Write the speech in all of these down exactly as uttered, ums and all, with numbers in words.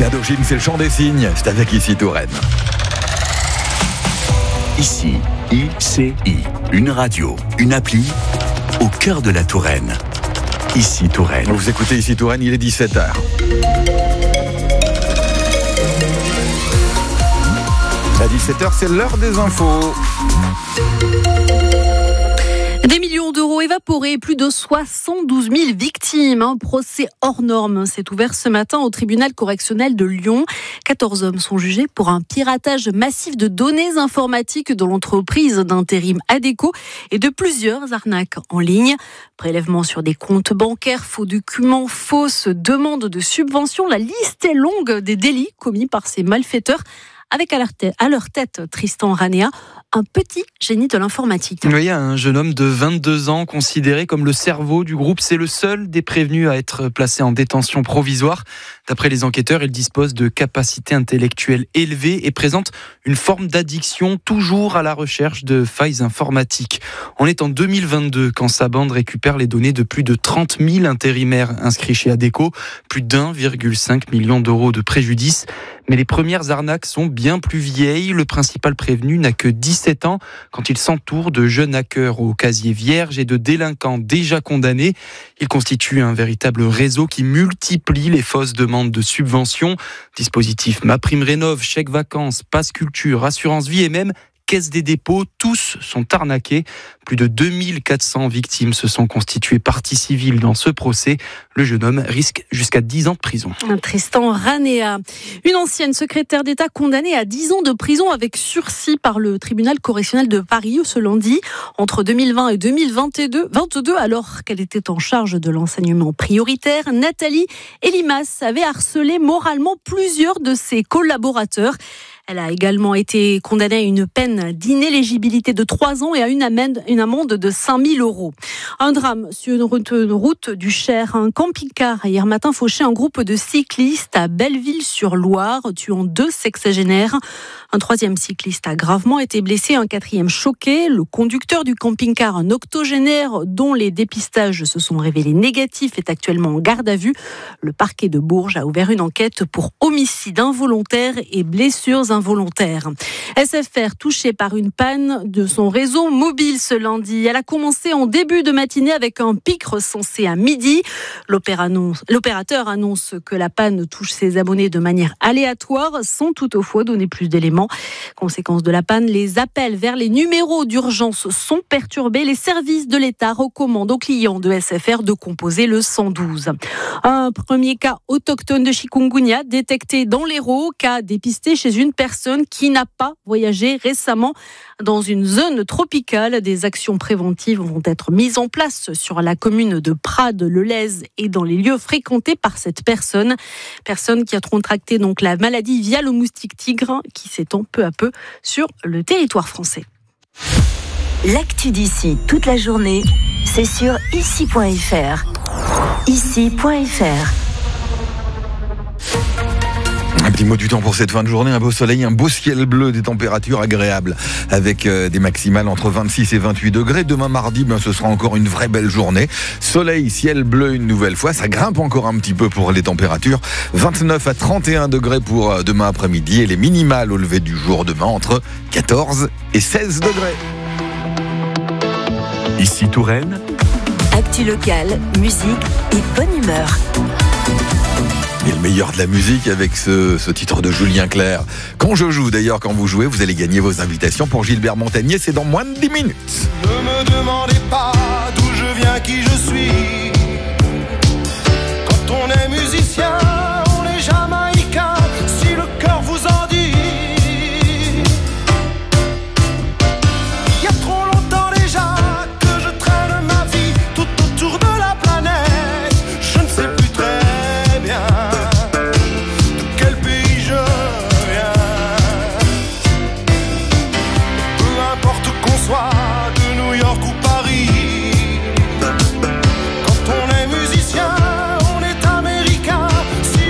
C'est Indochine, c'est le chant des cygnes. C'est avec Ici Touraine. Ici, I C I, une radio, une appli au cœur de la Touraine. Ici Touraine. Vous écoutez Ici Touraine, il est dix-sept heures. À dix-sept heures, c'est l'heure des infos. Des millions d'euros évaporés, plus de soixante-douze mille victimes. Un procès hors norme s'est ouvert ce matin au tribunal correctionnel de Lyon. quatorze hommes sont jugés pour un piratage massif de données informatiques de l'entreprise d'intérim Adecco et de plusieurs arnaques en ligne. Prélèvement sur des comptes bancaires, faux documents, fausses demandes de subventions. La liste est longue des délits commis par ces malfaiteurs. Avec à leur tête, à leur tête Tristan Ranea, un petit génie de l'informatique. Oui, un jeune homme de vingt-deux ans considéré comme le cerveau du groupe. C'est le seul des prévenus à être placé en détention provisoire. D'après les enquêteurs, il dispose de capacités intellectuelles élevées et présente une forme d'addiction, toujours à la recherche de failles informatiques. On est en deux mille vingt-deux quand sa bande récupère les données de plus de trente mille intérimaires inscrits chez Adecco, plus d'un virgule cinq million d'euros de préjudice. Mais les premières arnaques sont bien plus vieilles. Le principal prévenu n'a que dix-sept ans quand il s'entoure de jeunes hackers au casier vierge et de délinquants déjà condamnés. Il constitue un véritable réseau qui multiplie les fausses demandes de subventions. Dispositifs MaPrimeRénov', chèque vacances, passe culture, assurance vie et même Caisse des dépôts, tous sont arnaqués. Plus de deux mille quatre cents victimes se sont constituées partie civile dans ce procès. Le jeune homme risque jusqu'à dix ans de prison. Tristan Ranea, une ancienne secrétaire d'État condamnée à dix ans de prison avec sursis par le tribunal correctionnel de Paris ce lundi. Entre deux mille vingt et deux mille vingt-deux, alors qu'elle était en charge de l'enseignement prioritaire, Nathalie Elimas avait harcelé moralement plusieurs de ses collaborateurs. Elle a également été condamnée à une peine d'inéligibilité de trois ans et à une amende, une amende de cinq mille euros. Un drame sur une route, une route du Cher. Un camping-car hier matin fauché un groupe de cyclistes à Belleville-sur-Loire, tuant deux sexagénaires. Un troisième cycliste a gravement été blessé, un quatrième choqué. Le conducteur du camping-car, un octogénaire dont les dépistages se sont révélés négatifs, est actuellement en garde à vue. Le parquet de Bourges a ouvert une enquête pour homicide involontaire et blessures involontaires. S F R touché par une panne de son réseau mobile ce lundi. Elle a commencé en début de matinée avec un pic recensé à midi. L'opérateur annonce que la panne touche ses abonnés de manière aléatoire, sans toutefois donner plus d'éléments. Conséquence de la panne, les appels vers les numéros d'urgence sont perturbés. Les services de l'État recommandent aux clients de S F R de composer le cent douze. Un premier cas autochtone de chikungunya détecté dans l'Hérault, cas dépisté chez une personne qui n'a pas voyagé récemment dans une zone tropicale. Des actions préventives vont être mises en place sur la commune de Prades-le-Lez et dans les lieux fréquentés par cette personne. Personne qui a contracté donc la maladie via le moustique tigre qui s'étend peu à peu sur le territoire français. L'actu d'ici toute la journée, c'est sur ici point f r. ici point f r. Un petit mot du temps pour cette fin de journée, un beau soleil, un beau ciel bleu, des températures agréables avec euh, des maximales entre vingt-six et vingt-huit degrés. Demain mardi, ben, ce sera encore une vraie belle journée. Soleil, ciel bleu une nouvelle fois, ça grimpe encore un petit peu pour les températures. vingt-neuf à trente et un degrés pour euh, demain après-midi et les minimales au lever du jour demain entre quatorze et seize degrés. Ici Touraine. Actu locale, musique et bonne humeur. Et le meilleur de la musique avec ce, ce titre de Julien Clerc. Quand je joue, d'ailleurs, quand vous jouez, vous allez gagner vos invitations pour Gilbert Montagnier. C'est dans moins de dix minutes. Ne me demandez pas d'où je viens, qui je suis. Quand on est musicien, on est jamaïcain. Si le cœur vous en dit. Il y a trop longtemps déjà que je traîne ma vie tout autour de la planète. Je ne sais plus très bien. De New York ou Paris, quand on est musicien, on est américain. Si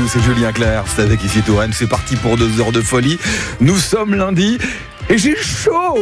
c'est Julien Clerc, c'est avec Ici Touraine, c'est parti pour deux heures de folie. Nous sommes lundi et j'ai chaud.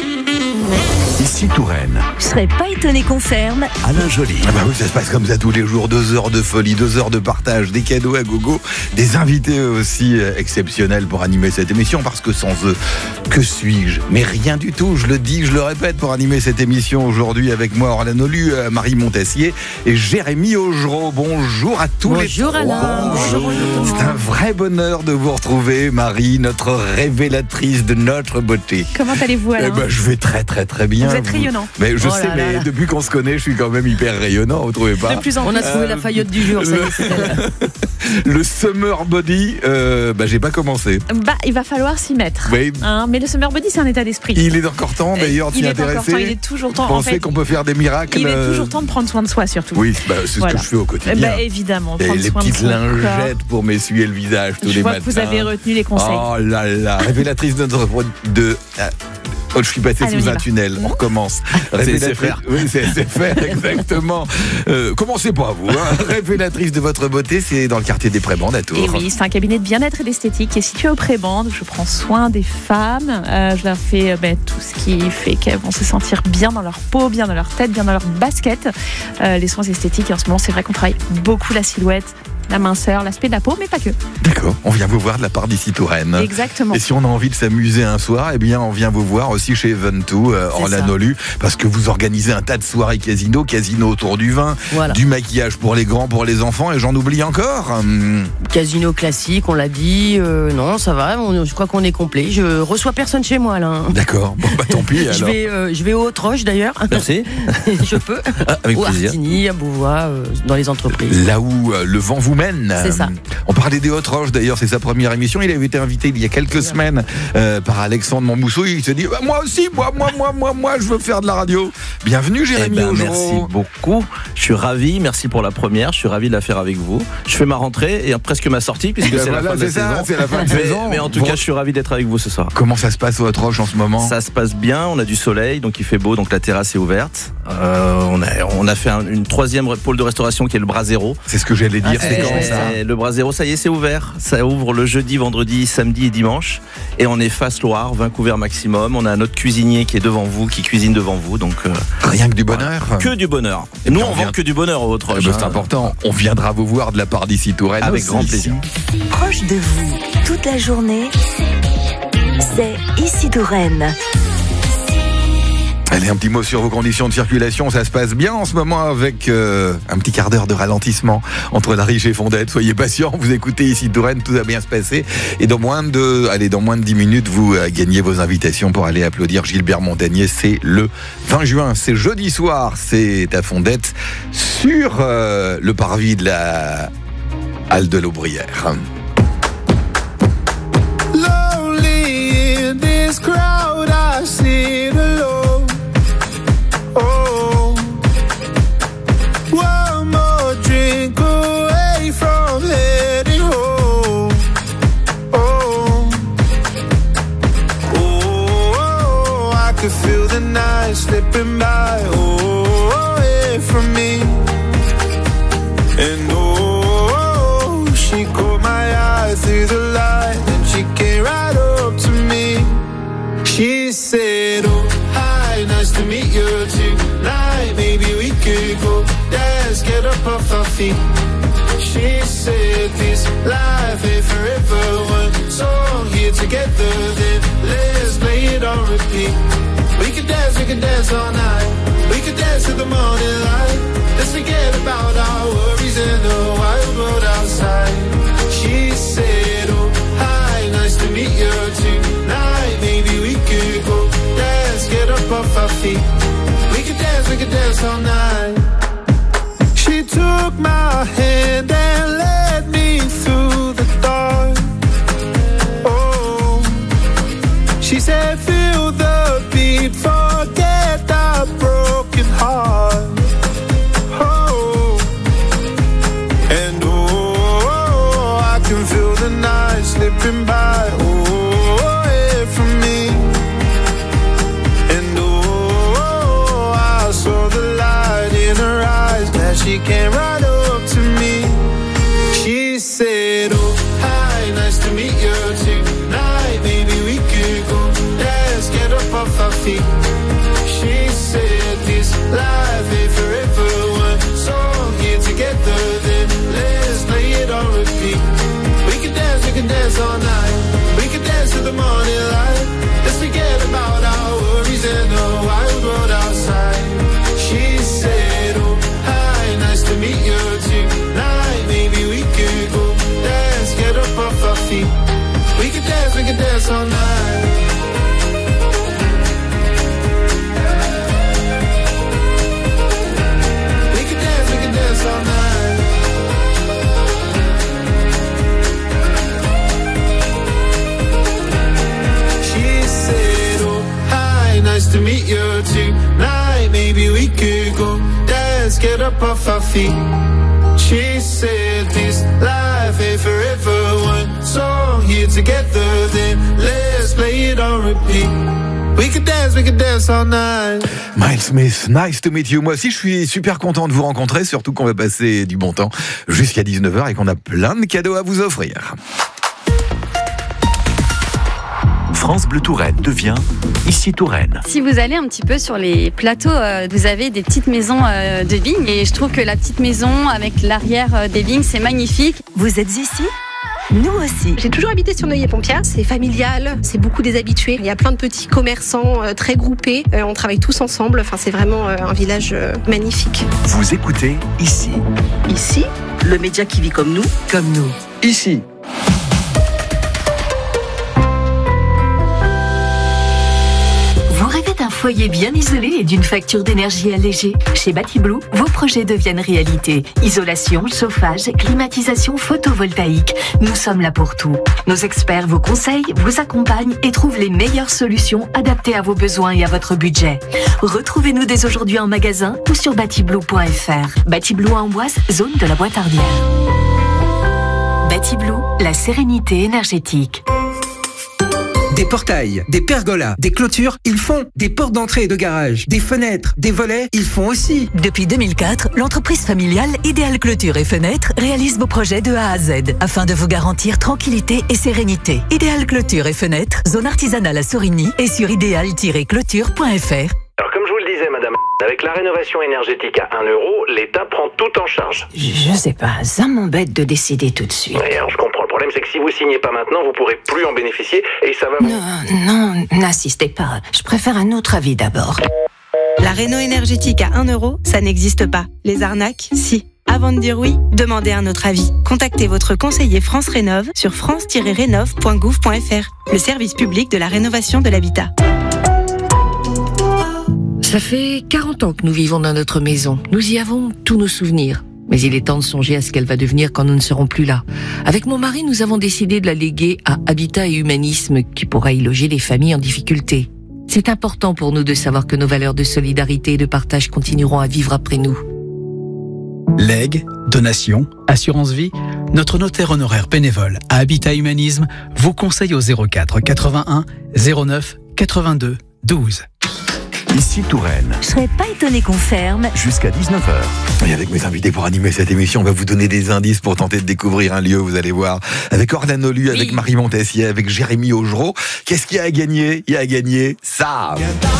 Ici Touraine. Je serais pas étonné qu'on ferme. Alain Joly. Ah bah oui, ça se passe comme ça tous les jours, deux heures de folie, deux heures de partage, des cadeaux à gogo, des invités aussi exceptionnels pour animer cette émission, parce que sans eux, que suis-je? Mais rien du tout, je le dis, je le répète, pour animer cette émission aujourd'hui avec moi, Orlano Lu, Marie Montessier et Jérémy Augereau. Bonjour à tous. Bonjour les trois. Alain. Bonjour. C'est un vrai bonheur de vous retrouver, Marie, notre révélatrice de notre beauté. Comment allez-vous Alain? Eh ben, je vais très très très bien. Vous êtes rayonnant. Mais je Oh sais, là mais là là. depuis qu'on se connaît, je suis quand même hyper rayonnant, vous trouvez pas? De plus en plus. On a trouvé la faillotte du jour, ça y est, c'est elle. Le summer body, euh, bah j'ai pas commencé. Bah, il va falloir s'y mettre. Oui. Hein, mais le summer body, c'est un état d'esprit. Il est encore temps d'ailleurs Il d'y est encore intéresser. temps, il est toujours temps. Vous En pensez fait, qu'on peut faire des miracles? il est euh, toujours temps de prendre soin de soi, surtout. Oui, bah, c'est Voilà. ce que je fais au Eh quotidien. ben, évidemment, Et prendre les soin de petites son lingettes corps. pour m'essuyer le visage tous Je les vois matins. que vous avez retenu les conseils. Oh là là, révélatrice de notre de. ah, Oh, je suis passé Allez, on sous y un va. tunnel. On recommence. Révélatrice- Oui, c'est S F R, exactement. Euh, commencez pas vous. Hein. Révélatrice de votre beauté, c'est dans le quartier des Prébandes à Tours. Et oui, c'est un cabinet de bien-être et d'esthétique qui est situé au Prébande. Je prends soin des femmes. Euh, je leur fais euh, ben, tout ce qui fait qu'elles vont se sentir bien dans leur peau, bien dans leur tête, bien dans leur basket. Euh, les soins esthétiques, et en ce moment, c'est vrai qu'on travaille beaucoup la silhouette, la minceur, l'aspect de la peau, mais pas que. D'accord. On vient vous voir de la part d'Ici Touraine. Exactement. Et si on a envie de s'amuser un soir, eh bien, on vient vous voir aussi chez Event deux, euh, C'est Orlano Lu, parce que vous organisez un tas de soirées casino, casino autour du vin, Voilà. du maquillage pour les grands, pour les enfants, et j'en oublie encore. Hum, Casino classique, on l'a dit. Euh, non, ça va. on- je crois qu'on est complet. Je reçois personne chez moi là. hein. D'accord. Bon, bah tant pis Je alors. vais, euh, je vais au Haute-Roche d'ailleurs. Merci. Je peux. Ah, avec Ou à plaisir. Artigny, à Beauvois, euh, dans les entreprises. Là où euh, le vent vous mène. C'est ça. On parlait des Hautes Roches d'ailleurs, c'est sa première émission. Il avait été invité il y a quelques semaines euh, par Alexandre Montmousseau. Il s'est dit bah, moi aussi, moi, moi, moi, moi, moi, je veux faire de la radio. Bienvenue Eh Jérémy ben, Augereau. merci beaucoup. Je suis ravi. Merci pour la première. Je suis ravi de la faire avec vous. Je fais ma rentrée et presque ma sortie puisque Ben c'est voilà, la fin de la c'est ça, saison. c'est la fin de mais, saison. mais en tout Bon. cas, je suis ravi d'être avec vous ce soir. Comment ça se passe aux Hautes Roches en ce moment? Ça se passe bien. On a du soleil, donc il fait beau, donc la terrasse est ouverte. Euh, on a on a fait un- une troisième pôle de restauration qui est le Brasero. C'est ce que j'allais dire. Ah, c'est c'est quand chouette, ça Et le Brasero, ça y est, c'est ouvert. Ça ouvre le jeudi, vendredi, samedi et dimanche. Et on est face Loire, vingt couverts maximum. On a notre cuisinier qui est devant vous, qui cuisine devant vous. Donc euh, Rien que du bonheur. que du bonheur. Et Nous, puis on, on vend vient- que du bonheur aux autres. Eh ben, c'est important. On viendra vous voir de la part d'Ici Touraine. Avec aussi. grand plaisir. Proche de vous, toute la journée, c'est Ici Touraine. Allez, un petit mot sur vos conditions de circulation. Ça se passe bien en ce moment avec euh, un petit quart d'heure de ralentissement entre la Riche et Fondette. Soyez patients, vous écoutez Ici Touraine, tout va bien se passer. Et dans moins de, allez, dans moins de dix minutes, vous euh, gagnez vos invitations pour aller applaudir Gilbert Montagnier. C'est le vingt juin, c'est jeudi soir, c'est à Fondette sur euh, le parvis de la Halle de l'Aubrière. Lonely in this crowd, I sit alone. Oh, one more drink away from heading home. Oh, oh, I could feel the night slipping by. Oh, away from me. And oh, she caught my eye through the light, and she came right up to me. She said, oh, hi, nice to meet you tonight. Maybe we could go dance, get up off our feet. She said, this life ain't forever. One song here together, then let's play it on repeat. We could dance, we could dance all night. We could dance till the morning light. Let's forget about our worries in the wild world outside. She said, oh, hi, nice to meet you tonight. Maybe we could go dance, get up off our feet. We could dance, we could dance all night. She took my hand and led me through the dark. Oh, she said, feel the beat, forget the broken heart. Oh, and oh, I can feel the night slipping by. Oh, away from me. And oh, I saw the light in her eyes. Glad she came right up to me. She said, oh, to meet you tonight. Maybe we could go dance, get up off our feet. She said this life ain't forever. One song here together, then let's play it on repeat. We could dance, we could dance all night. Miles Smith, nice to meet you. Moi aussi, je suis super content de vous rencontrer, surtout qu'on va passer du bon temps jusqu'à dix-neuf heures et qu'on a plein de cadeaux à vous offrir. France Bleu Touraine devient Ici Touraine. Si vous allez un petit peu sur les plateaux, euh, vous avez des petites maisons euh, de vignes et je trouve que la petite maison avec l'arrière euh, des vignes, c'est magnifique. Vous êtes ici ? Nous aussi. J'ai toujours habité sur Neuilly-et-Pompiat, c'est familial, c'est beaucoup des habitués. Il y a plein de petits commerçants euh, très groupés, euh, on travaille tous ensemble, enfin, c'est vraiment euh, un village euh, magnifique. Vous écoutez Ici. Ici, le média qui vit comme nous. Comme nous. Ici. Vous rêvez d'un foyer bien isolé et d'une facture d'énergie allégée ? Chez Batiblue, vos projets deviennent réalité. Isolation, chauffage, climatisation, photovoltaïque. Nous sommes là pour tout. Nos experts vous conseillent, vous accompagnent et trouvent les meilleures solutions adaptées à vos besoins et à votre budget. Retrouvez-nous dès aujourd'hui en magasin ou sur batiblue point f r. Batiblue à Amboise, zone de la Boîte-Ardière. Batiblue, la sérénité énergétique. Des portails, des pergolas, des clôtures, ils font. Des portes d'entrée et de garage, des fenêtres, des volets, ils font aussi. Depuis deux mille quatre, l'entreprise familiale Idéal Clôture et Fenêtres réalise vos projets de A à Z afin de vous garantir tranquillité et sérénité. Idéal Clôture et Fenêtres, zone artisanale à Sorigny et sur idéal tiret clôture point f r. Alors comme je vous le disais madame, avec la rénovation énergétique à un euro, l'État prend tout en charge. Je, je sais pas, ça m'embête de décider tout de suite. Oui, alors je comprends. Le problème c'est que si vous signez pas maintenant, vous pourrez plus en bénéficier et ça va vous... Non, non, n'insistez pas. Je préfère un autre avis d'abord. La réno énergétique à un euro, ça n'existe pas. Les arnaques, si. Avant de dire oui, demandez un autre avis. Contactez votre conseiller France Rénov sur france tiret rénov point gouv point f r, le service public de la rénovation de l'habitat. Ça fait quarante ans que nous vivons dans notre maison. Nous y avons tous nos souvenirs. Mais il est temps de songer à ce qu'elle va devenir quand nous ne serons plus là. Avec mon mari, nous avons décidé de la léguer à Habitat et Humanisme, qui pourra y loger les familles en difficulté. C'est important pour nous de savoir que nos valeurs de solidarité et de partage continueront à vivre après nous. Legs, donations, assurance vie, notre notaire honoraire bénévole à Habitat Humanisme vous conseille au zéro quatre quatre-vingt-un zéro neuf quatre-vingt-deux douze. Ici Touraine. Je serais pas étonné qu'on ferme. Jusqu'à dix-neuf heures. Et avec mes invités pour animer cette émission, on va vous donner des indices pour tenter de découvrir un lieu, vous allez voir. Avec Orlane Olu, oui. Avec Marie Montessier, avec Jérémy Augereau. Qu'est-ce qu'il y a à gagner ? Il y a à gagner ça.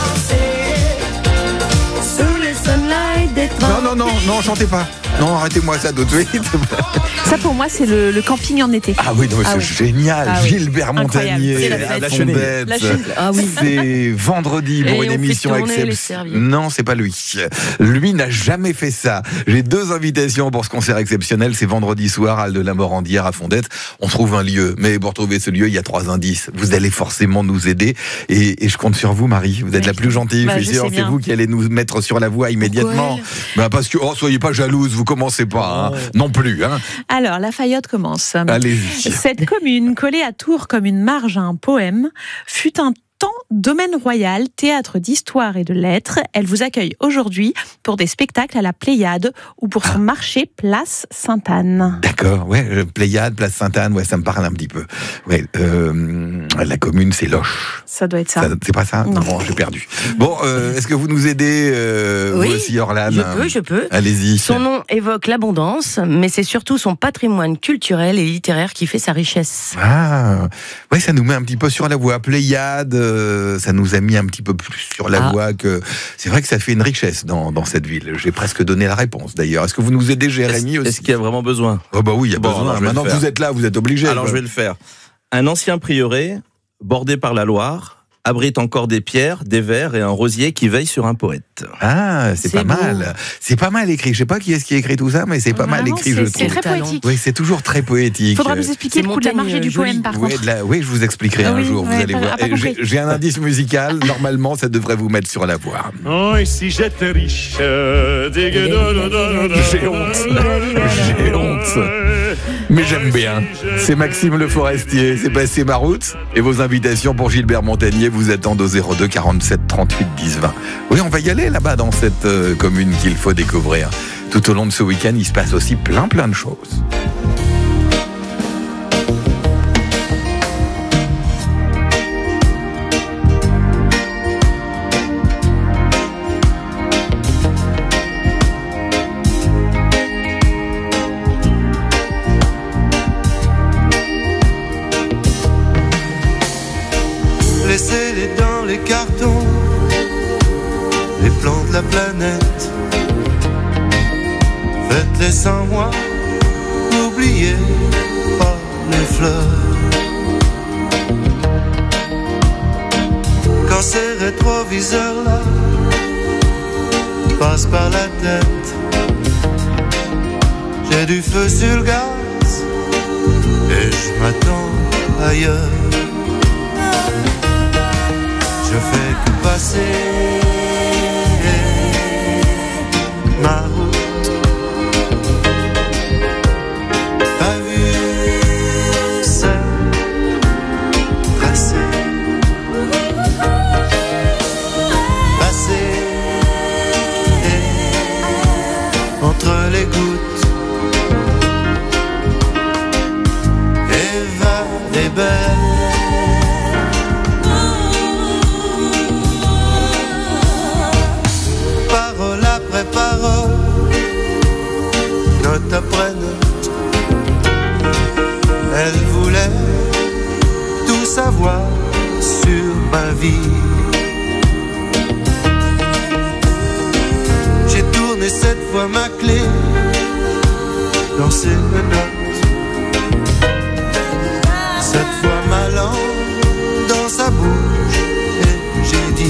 Non, non, non, non, chantez pas. Non, arrêtez-moi ça tout de suite. Ça, pour moi, c'est le, le camping en été. Ah oui, non, mais ah c'est oui. Genial. Ah oui. Gilbert Montagnier, C'est la fête. la Chenette. La Chenette. Ah oui. C'est vendredi pour Et une on émission fait tourner les exceptionnelle. serviettes. Non, c'est pas lui. Lui n'a jamais fait ça. J'ai deux invitations pour ce concert exceptionnel. C'est vendredi soir, Halle de la Morandière à Fondette. On trouve un lieu. Mais pour trouver ce lieu, il y a trois indices. Vous allez forcément nous aider. Et, et je compte sur vous, Marie. Vous êtes oui. la plus gentille. Bah, je suis sûr. C'est vous qui allez nous mettre sur la voie immédiatement. Bah, parce que, oh, soyez pas jalouse. Vous commencez pas, hein. Non plus, hein. Alors, la Fayotte commence. Allez-y. Cette commune, collée à Tours comme une marge à un poème, fut un temps domaine royal, théâtre d'histoire et de lettres. Elle vous accueille aujourd'hui pour des spectacles à la Pléiade ou pour son marché Place Sainte-Anne. D'accord, ouais, Pléiade, Place Sainte-Anne, ouais, ça me parle un petit peu. Ouais, euh, la commune, c'est Loches. Ça doit être ça. ça c'est pas ça ? Non, bon, j'ai perdu. Bon, euh, est-ce que vous nous aidez, euh, oui, vous aussi, Orlane ? Je peux, je peux. Allez-y. Son nom évoque l'abondance, mais c'est surtout son patrimoine culturel et littéraire qui fait sa richesse. Ah, ouais, ça nous met un petit peu sur la voie. Pléiade, euh, ça nous a mis un petit peu plus sur la ah. voie que... C'est vrai que ça fait une richesse dans, dans cette ville. J'ai presque donné la réponse, d'ailleurs. Est-ce que vous nous aidez, Jérémy, est-ce, aussi ? Est-ce qu'il y a vraiment besoin ? Oh bah oui, il y a bon, besoin. Maintenant que vous êtes là, vous êtes obligé. Alors, quoi. Je vais le faire. Un ancien prieuré, bordé par la Loire, abrite encore des pierres, des vers et un rosier qui veille sur un poète. Ah, c'est, c'est pas beau. mal. C'est pas mal écrit. Je sais pas qui est-ce qui a écrit tout ça, mais c'est pas Vraiment, mal écrit, c'est, je trouve. C'est très poétique. Oui, c'est toujours très poétique. Il faudra nous expliquer le coup de la margée du poème, par oui, contre. La, oui, je vous expliquerai ah, un oui, jour, vous allez voir. J'ai, j'ai un indice musical, normalement, ça devrait vous mettre sur la voie. Oh, et si j'étais riche, j'ai honte. J'ai honte. Mais j'aime bien. C'est Maxime Le Forestier, c'est passé ma route. Et vos invitations pour Gilbert Montagnier, vous vous attendent au zéro deux quarante-sept trente-huit dix vingt. Oui, on va y aller là-bas dans cette euh, commune qu'il faut découvrir. Tout au long de ce week-end, il se passe aussi plein plein de choses. Laissez-les dans les cartons, les plans de la planète. Faites-les sans moi, n'oubliez pas les fleurs. Quand ces rétroviseurs-là passent par la tête, j'ai du feu sur le gaz et je m'attends ailleurs. Je fais que passer ma route. Pas vu celle tracée, passer entre les gouttes. Eva est belle. Parole, note après note, elle voulait tout savoir sur ma vie. J'ai tourné cette fois ma clé dans ses menottes, cette fois ma langue dans sa bouche et j'ai dit: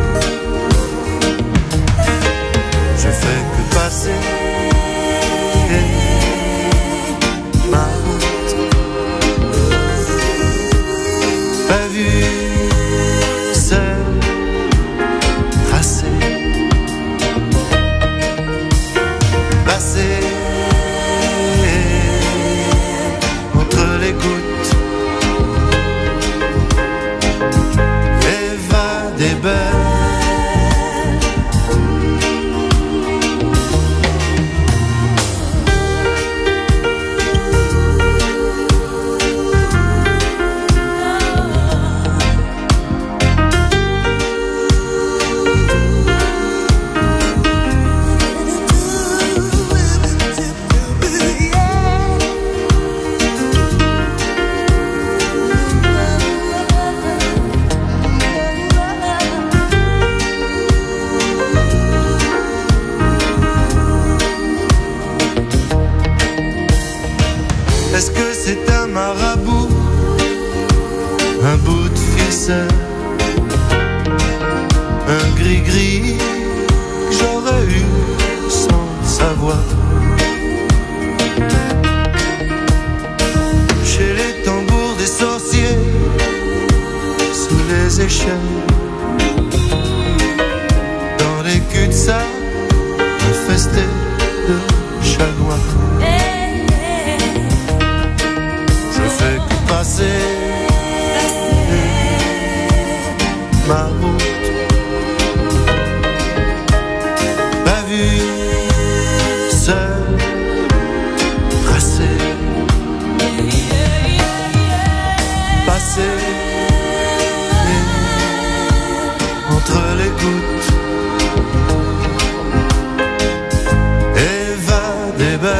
je fais que passer ma route. Pas vu celle tracée, passer entre les gouttes. Eva des belles. Est-ce que c'est un marabout, un bout de ficelle, un gris-gris que j'aurais eu sans savoir? Chez les tambours des sorciers, sous les échelles, dans les cul-de-sac, infestés de chagrin. Passer ma route, pas vu seul tracé, passer entre les gouttes. Eva des belles.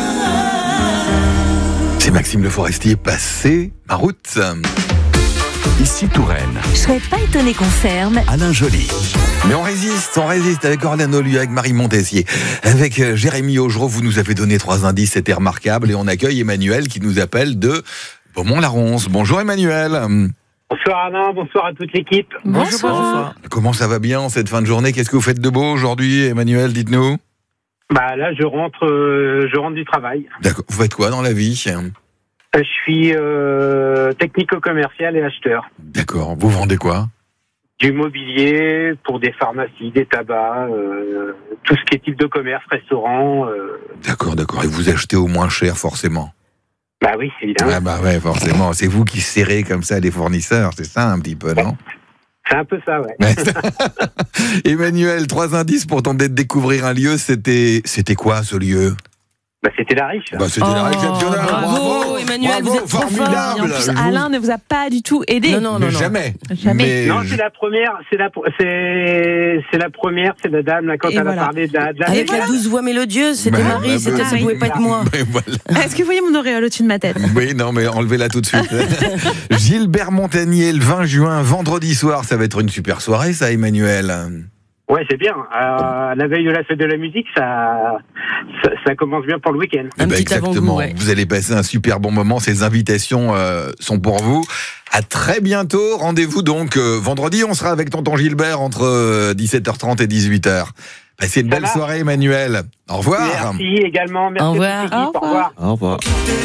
Maxime Le Forestier, passé ma route. Ici Touraine. Je serais pas étonné qu'on ferme. Alain Joly. Mais on résiste, on résiste avec Orléans Olu, avec Marie Montessier, avec euh, Jérémy Augereau. Vous nous avez donné trois indices, c'était remarquable. Et on accueille Emmanuel qui nous appelle de Beaumont-la-Ronce. Bonjour Emmanuel. Bonsoir Alain, bonsoir à toute l'équipe. Bonsoir. Bonsoir. Comment ça va bien en cette fin de journée? Qu'est-ce que vous faites de beau aujourd'hui, Emmanuel? Dites-nous. Bah là, je rentre, euh, je rentre du travail. D'accord. Vous faites quoi dans la vie? Je suis euh, technico-commercial et acheteur. D'accord. Vous vendez quoi? Du mobilier pour des pharmacies, des tabacs, euh, tout ce qui est type de commerce, restaurant. Euh... D'accord, d'accord. Et vous achetez au moins cher, forcément? Bah oui, évidemment. Ah bah ouais, forcément. C'est vous qui serrez comme ça les fournisseurs, c'est ça un petit peu, non? C'est un peu ça, ouais. Emmanuel, trois indices pour tenter de découvrir un lieu. C'était, c'était quoi ce lieu? Bah, c'était la riche. Bah, c'était Oh, la riche exceptionnelle. bravo, Bravo, Emmanuel, bravo, vous êtes trop fort. formidable. Et en plus, Je vous- Alain ne vous a pas du tout aidé. Non, non, Mais non, non. jamais. Jamais. Mais Non, je- c'est la première, c'est la, c'est, c'est la première, c'est la dame, là, quand Et elle voilà. a parlé de la, de la Avec riche. la douce voix mélodieuse, c'était Bah, Marie, bah, c'était, bah, ça pouvait pas être moi. Mais voilà. Est-ce que vous voyez mon auréole au-dessus de ma tête? Oui, non, mais enlevez-la tout de suite. Gilbert Montagnier, le vingt juin, vendredi soir. Ça va être une super soirée, ça, Emmanuel. Ouais, c'est bien. Euh, la veille de la fête de la musique, ça, ça, ça commence bien pour le week-end. Eh ben, exactement. avant-goût, ouais. Vous allez passer un super bon moment. Ces invitations euh, sont pour vous. À très bientôt. Rendez-vous donc euh, vendredi. On sera avec tonton Gilbert entre euh, dix-sept heures trente et dix-huit heures. Passez une Ça belle va. soirée, Emmanuel. Au revoir. Merci également. Merci Au à toute revoir. l'équipe. Au Au revoir. Au revoir.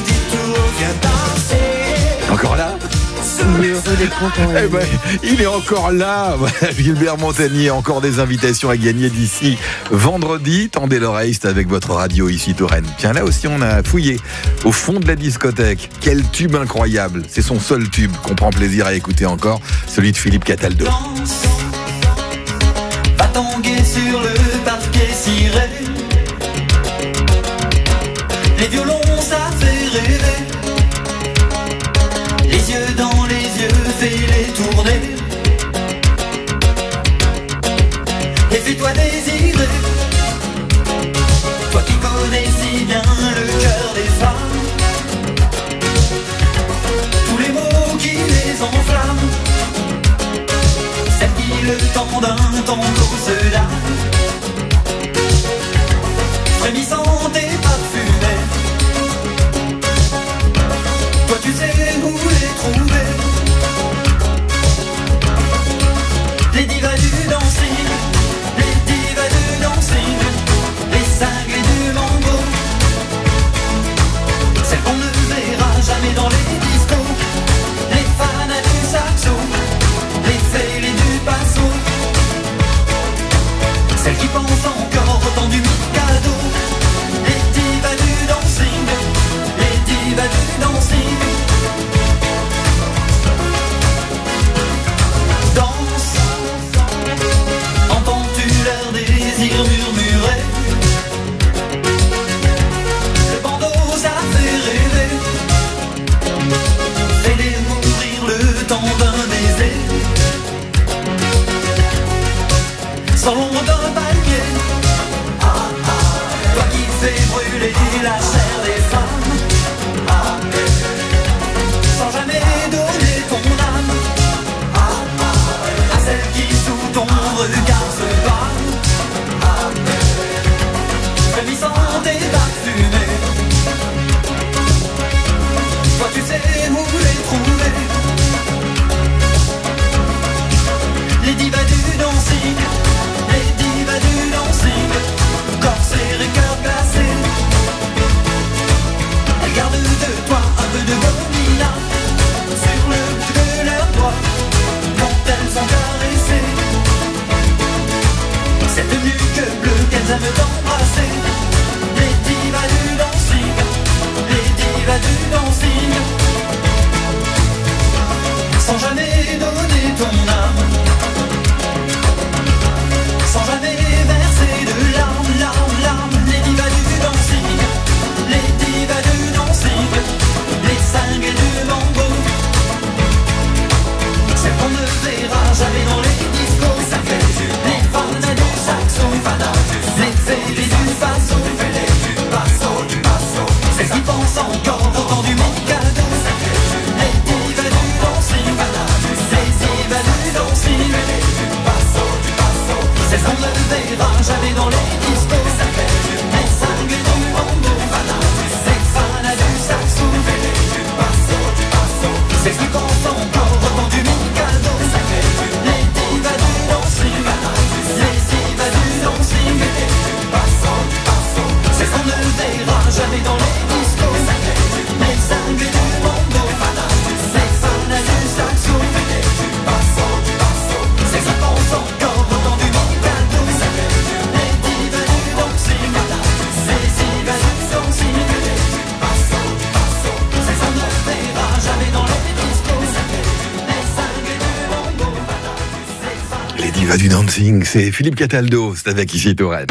Encore là? Eh ben, il est encore là. Gilbert Montagnier, encore des invitations à gagner d'ici vendredi. Tendez l'oreille, c'est avec votre radio ici Touraine. Tiens, là aussi on a fouillé au fond de la discothèque. Quel tube incroyable. C'est son seul tube qu'on prend plaisir à écouter encore, celui de Philippe Cataldo. Va tanguer sur le parquet ciré. Les violons, ça fait rêver. Les yeux dans les yeux, fais-les tourner. Et fais-toi désirer. Toi qui connais si bien le cœur des femmes. Tous les mots qui les enflamment. Celles qui le temps d'un tango se lave. Frémissante et parfumée. Toi tu sais où les trouver. Les divas du dancing, les divas du dancing, les cinglés du mango. Celles qu'on ne verra jamais dans les discos. Les fans du saxo, les fêlés du passo. va du dancing, c'est Philippe Cataldo, c'est avec Ici Touraine.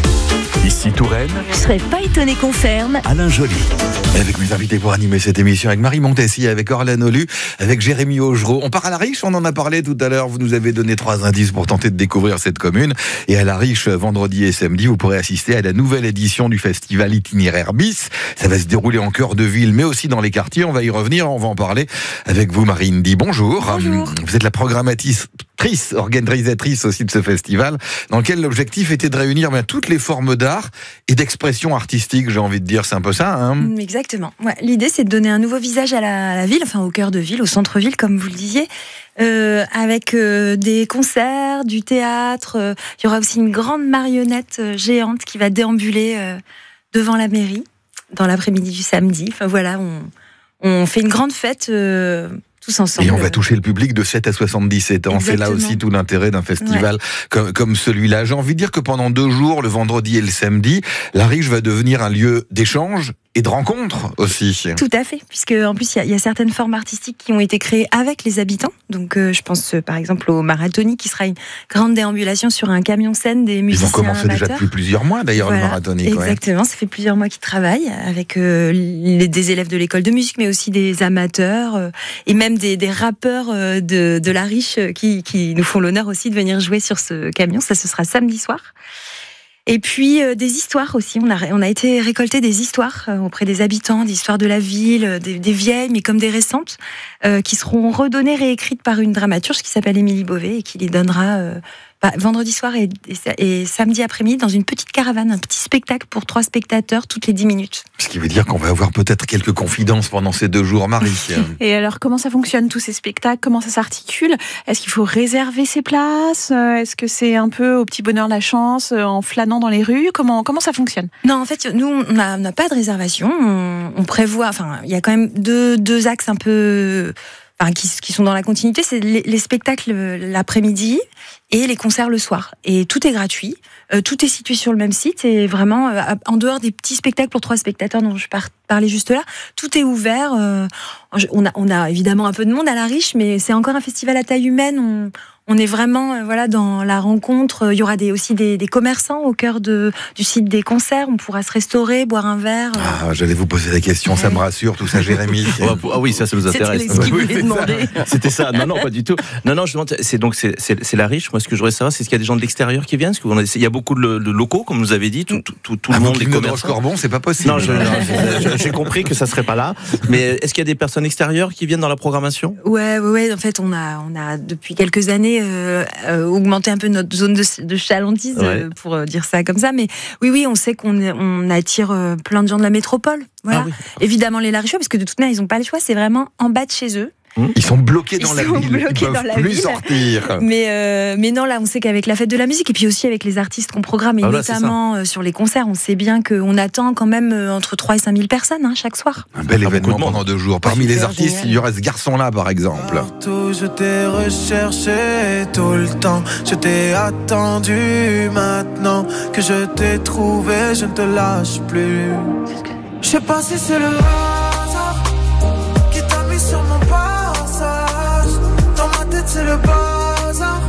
Ici Touraine, Je serais pas étonné qu'on ferme. Alain Joly. Et avec mes invités pour animer cette émission, avec Marie Montessi, avec Orlane Olu, avec Jérémy Augereau. On part à La Riche, on en a parlé tout à l'heure. Vous nous avez donné trois indices pour tenter de découvrir cette commune. Et à La Riche, vendredi et samedi, vous pourrez assister à la nouvelle édition du festival Itinéraire Bis. Ça va se dérouler en cœur de ville, mais aussi dans les quartiers. On va y revenir, on va en parler avec vous, Marie Indy. Bonjour. Bonjour. Vous êtes la programmatrice, organisatrice aussi de ce festival, dans lequel l'objectif était de réunir bien, toutes les formes d'art et d'expression artistique, j'ai envie de dire. C'est un peu ça, hein? Exactement. Ouais, l'idée, c'est de donner un nouveau visage à la, à la ville, enfin au cœur de ville, au centre-ville, comme vous le disiez, euh, avec euh, des concerts, du théâtre. Euh, il y aura aussi une grande marionnette euh, géante qui va déambuler euh, devant la mairie dans l'après-midi du samedi. Enfin voilà, on, on fait une grande fête euh, tous ensemble. Et on va toucher le public de sept à soixante-dix-sept ans. Exactement. C'est là aussi tout l'intérêt d'un festival Ouais. comme, comme celui-là. J'ai envie de dire que pendant deux jours, le vendredi et le samedi, La Riche va devenir un lieu d'échange et de rencontre aussi. Tout à fait, puisque en plus il y, y a certaines formes artistiques qui ont été créées avec les habitants. Donc euh, je pense euh, par exemple au Marathoni, qui sera une grande déambulation sur un camion scène des Ils musiciens ont commencé déjà amateurs. depuis plusieurs mois d'ailleurs, Voilà, le Marathonique. Ouais. Exactement, ça fait plusieurs mois qu'ils travaillent avec euh, les, des élèves de l'école de musique, mais aussi des amateurs euh, et même des, des rappeurs euh, de, de La Riche euh, qui, qui nous font l'honneur aussi de venir jouer sur ce camion. Ça, ce sera samedi soir. Et puis euh, des histoires aussi. On a, on a été récolter des histoires euh, auprès des habitants, des histoires de la ville, euh, des, des vieilles, mais comme des récentes, euh, qui seront redonnées, réécrites par une dramaturge qui s'appelle Émilie Beauvais et qui les donnera euh, bah, vendredi soir et, et, et samedi après-midi dans une petite caravane, un petit spectacle pour trois spectateurs toutes les dix minutes. Ce qui veut dire qu'on va avoir peut-être quelques confidences pendant ces deux jours, Marie. Et alors, comment ça fonctionne, tous ces spectacles? Comment ça s'articule? Est-ce qu'il faut réserver ses places? Est-ce que c'est un peu au petit bonheur la chance, en flânant dans les rues? Comment, comment ça fonctionne? Non, en fait, nous, on n'a on n'a pas de réservation. On, on prévoit, enfin, il y a quand même deux, deux axes un peu... Enfin, qui, qui sont dans la continuité, c'est les, les spectacles l'après-midi et les concerts le soir. Et tout est gratuit, euh, tout est situé sur le même site, et vraiment, euh, en dehors des petits spectacles pour trois spectateurs dont je par, parlais juste là, tout est ouvert. Euh, on, a, on a évidemment un peu de monde à La Riche, mais c'est encore un festival à taille humaine. On, on est vraiment euh, voilà, dans la rencontre. Il y aura des, aussi des, des commerçants au cœur de, du site des concerts. On pourra se restaurer, boire un verre. Euh. Ah, j'allais vous poser la question, ouais. Ça me rassure, tout ça, Jérémy. Ah oui, ça, ça nous intéresse. C'était ce qu'il voulait demander. C'était ça. Non, non, pas du tout. Non, non, je demande, c'est donc c'est, c'est, c'est La Riche. Moi, ce que je voudrais savoir, c'est est-ce qu'il y a des gens de l'extérieur qui viennent? Parce qu'on a, il y a beaucoup de, de locaux, comme vous avez dit, tout, tout, tout, tout ah, le monde, les commerçants. Corbon, c'est pas possible. Non, je, non je, je, j'ai compris que ça serait pas là. Mais est-ce qu'il y a des personnes extérieures qui viennent dans la programmation? Ouais, ouais, ouais. En fait, on a, on a depuis quelques années euh, euh, augmenté un peu notre zone de, de chalandise, ouais. euh, pour euh, dire ça comme ça. Mais oui, oui, on sait qu'on on attire euh, plein de gens de la métropole. Voilà. Ah oui. Évidemment, les Larichois, parce que de toute manière, ils n'ont pas le choix. C'est vraiment en bas de chez eux. Ils sont bloqués dans ils la sont ville, bloqués ils peuvent dans la plus ville. sortir. Mais, euh, mais non, là, on sait qu'avec la fête de la musique, et puis aussi avec les artistes qu'on programme, et ah, là, notamment sur les concerts, on sait bien qu'on attend quand même entre trois et cinq mille personnes hein, chaque soir. Un bel événement pendant deux jours. Parmi ouais, les artistes, génial. Il y aura ce garçon-là, par exemple. Partout, je t'ai recherché tout le temps. Je t'ai attendu maintenant que je t'ai trouvé, je ne te lâche plus. Je sais pas si c'est le hasard qui t'a mis sur mon passage. Dans ma tête c'est le bazar.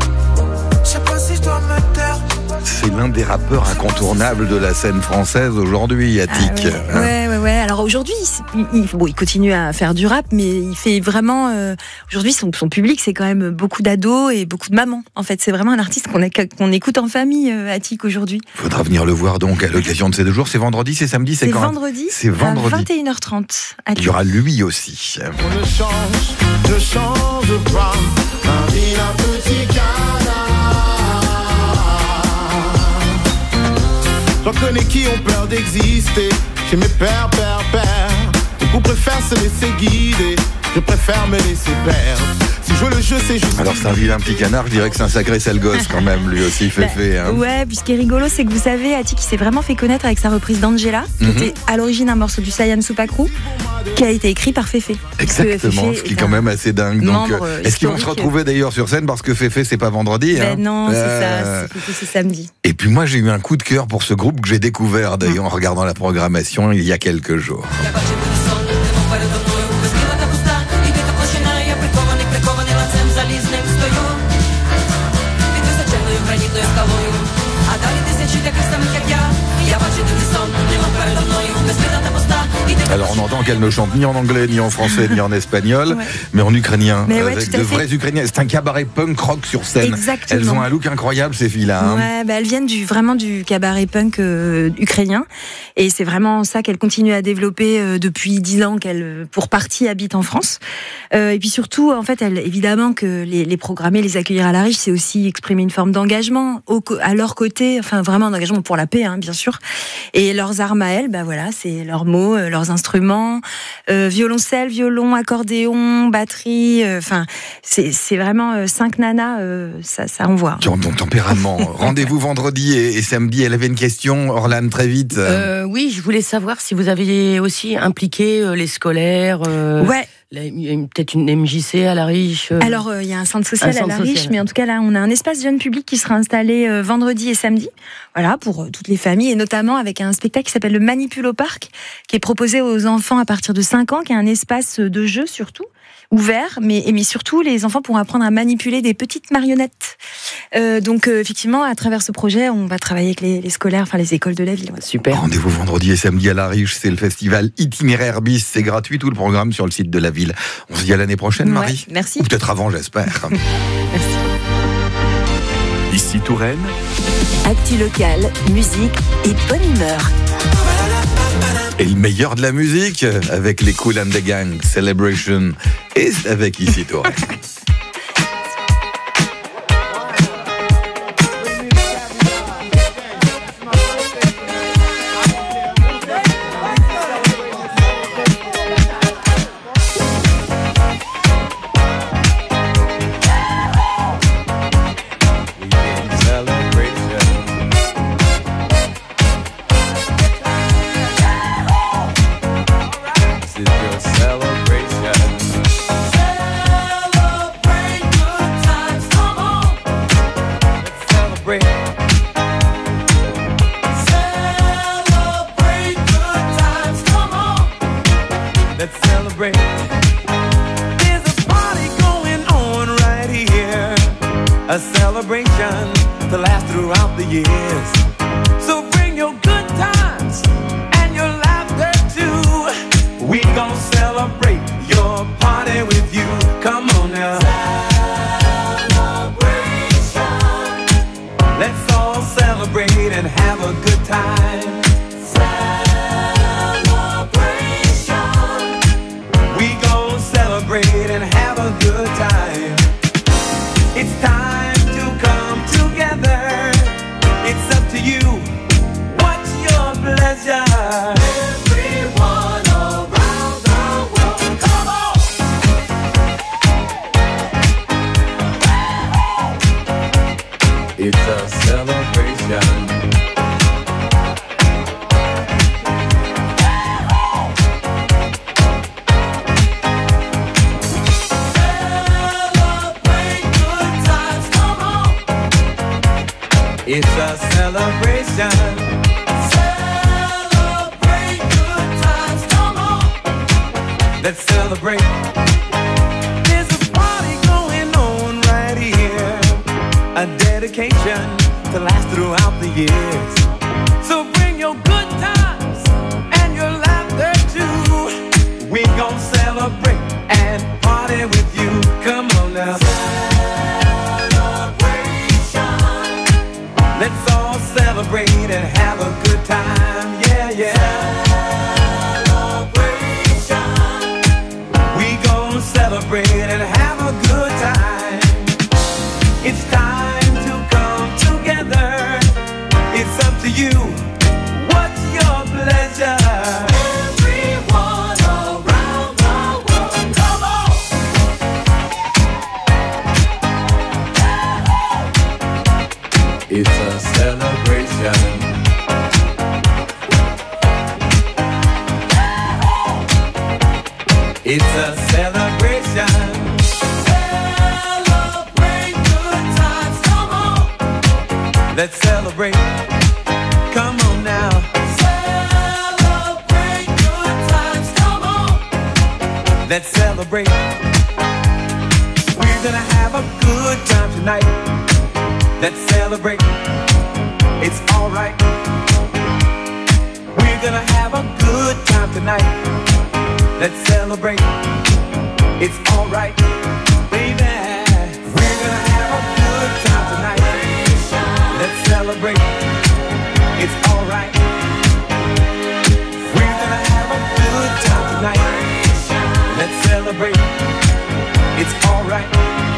Je sais pas si je dois me taire. C'est l'un des rappeurs incontournables de la scène française aujourd'hui, Yatik. Ah ouais, ouais, ouais, ouais. Alors aujourd'hui, il, il, bon, il continue à faire du rap, mais il fait vraiment... Euh, aujourd'hui, son, son public, c'est quand même beaucoup d'ados et beaucoup de mamans. En fait, c'est vraiment un artiste qu'on, a, qu'on écoute en famille, euh, Yatik, aujourd'hui. Il faudra venir le voir donc à l'occasion de ces deux jours. C'est vendredi, c'est samedi, c'est, c'est quand vendredi, c'est vendredi. À vingt et une heures trente. Il y aura lui aussi. On ne change, ne change pas. Un vilain petit canard. J'en connais qui ont peur d'exister. J'ai mes pères, pères, pères. Beaucoup préfèrent se laisser guider. Je préfère me laisser perdre. Si je veux le jeu, c'est juste. Alors c'est un vilain petit canard, je dirais que c'est un sacré sale gosse quand même, lui aussi, Féfé. Bah, hein. Ouais, puis ce qui est rigolo, c'est que vous savez, Yatik, il s'est vraiment fait connaître avec sa reprise d'Angela, qui mm-hmm. était à l'origine un morceau du Sayan Supakru, qui a été écrit par Féfé. Exactement, ce qui est quand même assez dingue. Donc, euh, est-ce qu'ils vont se retrouver d'ailleurs sur scène parce que Féfé, c'est pas vendredi ben hein non, euh... c'est ça, c'est, c'est samedi. Et puis moi, j'ai eu un coup de cœur pour ce groupe que j'ai découvert d'ailleurs en regardant la programmation il y a quelques jours. я столую. А далі тисячі таких самих, як я. Я бачу тобі сон, нема передо мною. Безпідата пуста. Alors on entend qu'elle ne chante ni en anglais, ni en français, ni en espagnol, ouais. mais en ukrainien, mais ouais, avec de vrais fait. Ukrainiens. C'est un cabaret punk rock sur scène. Exactement. Elles ont un look incroyable, ces filles-là. Hein. Ouais, bah elles viennent du, vraiment du cabaret punk euh, ukrainien. Et c'est vraiment ça qu'elles continuent à développer euh, depuis dix ans, qu'elles, pour partie, habitent en France. Euh, et puis surtout, en fait, elles, évidemment que les, les programmer, les accueillir à la Riche, c'est aussi exprimer une forme d'engagement au, à leur côté, enfin vraiment un engagement pour la paix, hein, bien sûr. Et leurs armes à elles, bah voilà, c'est leurs mots, euh, leurs instruments, euh, violoncelle, violon, accordéon, batterie, enfin euh, c'est, c'est vraiment euh, cinq nanas, euh, ça, ça envoie. Qui ont ton tempérament. Rendez-vous vendredi et, et samedi. Elle avait une question, Orlane, très vite. Euh, oui, je voulais savoir si vous aviez aussi impliqué euh, les scolaires. Euh, ouais. La, peut-être une M J C à la Riche. Euh... Alors, il euh, y a un centre social un centre à la social. Riche, mais en tout cas, là, on a un espace jeune public qui sera installé euh, vendredi et samedi, voilà, pour euh, toutes les familles, et notamment avec un spectacle qui s'appelle le Manipulo Park, qui est proposé aux enfants à partir de cinq ans, qui est un espace de jeu surtout, ouvert, mais, mais surtout, les enfants pourront apprendre à manipuler des petites marionnettes. Euh, donc, euh, effectivement, à travers ce projet, on va travailler avec les, les scolaires, enfin les écoles de la ville. Ouais. Super. Rendez-vous vendredi et samedi à la Riche, c'est le festival Itinéraire Bis, c'est gratuit, tout le programme sur le site de la ville. On se dit à l'année prochaine, Marie. Ouais, merci. Ou peut-être avant, j'espère. Merci. Ici Touraine. Actu locale, musique et bonne humeur. Et le meilleur de la musique, avec les Kool and the Gang, Celebration, et avec Ici Touraine. A celebration to last throughout the years. So bring your good times and your laughter too. We gon' celebrate your party with you. Come on now. Celebration. Let's all celebrate and have a good time. Celebration. We gon' celebrate and have a good time. It's time to come together. It's up to you. What's your pleasure? Everyone around the world, come on! It's a celebration. It's a celebration. Celebrate good times, come on. Let's celebrate. There's a party going on right here. A dedication to last throughout the years. So bring your good times and your laughter too. We gon' celebrate and party with you. Come on now. Let's all celebrate and have a good time, yeah, yeah. Celebration. We gon' celebrate and have a good time. It's time to come together. It's up to you. What's your pleasure? Everyone around the world, come on! It's a celebration. It's a celebration. Celebrate good times, come on. Let's celebrate. Come on now. Celebrate good times, come on. Let's celebrate. We're gonna have a good time tonight. Let's celebrate. It's alright. We're gonna have a good time tonight. Let's celebrate. It's alright, baby. We're gonna have a good time tonight. Let's celebrate. It's alright. We're gonna have a good time tonight. Let's celebrate. It's alright.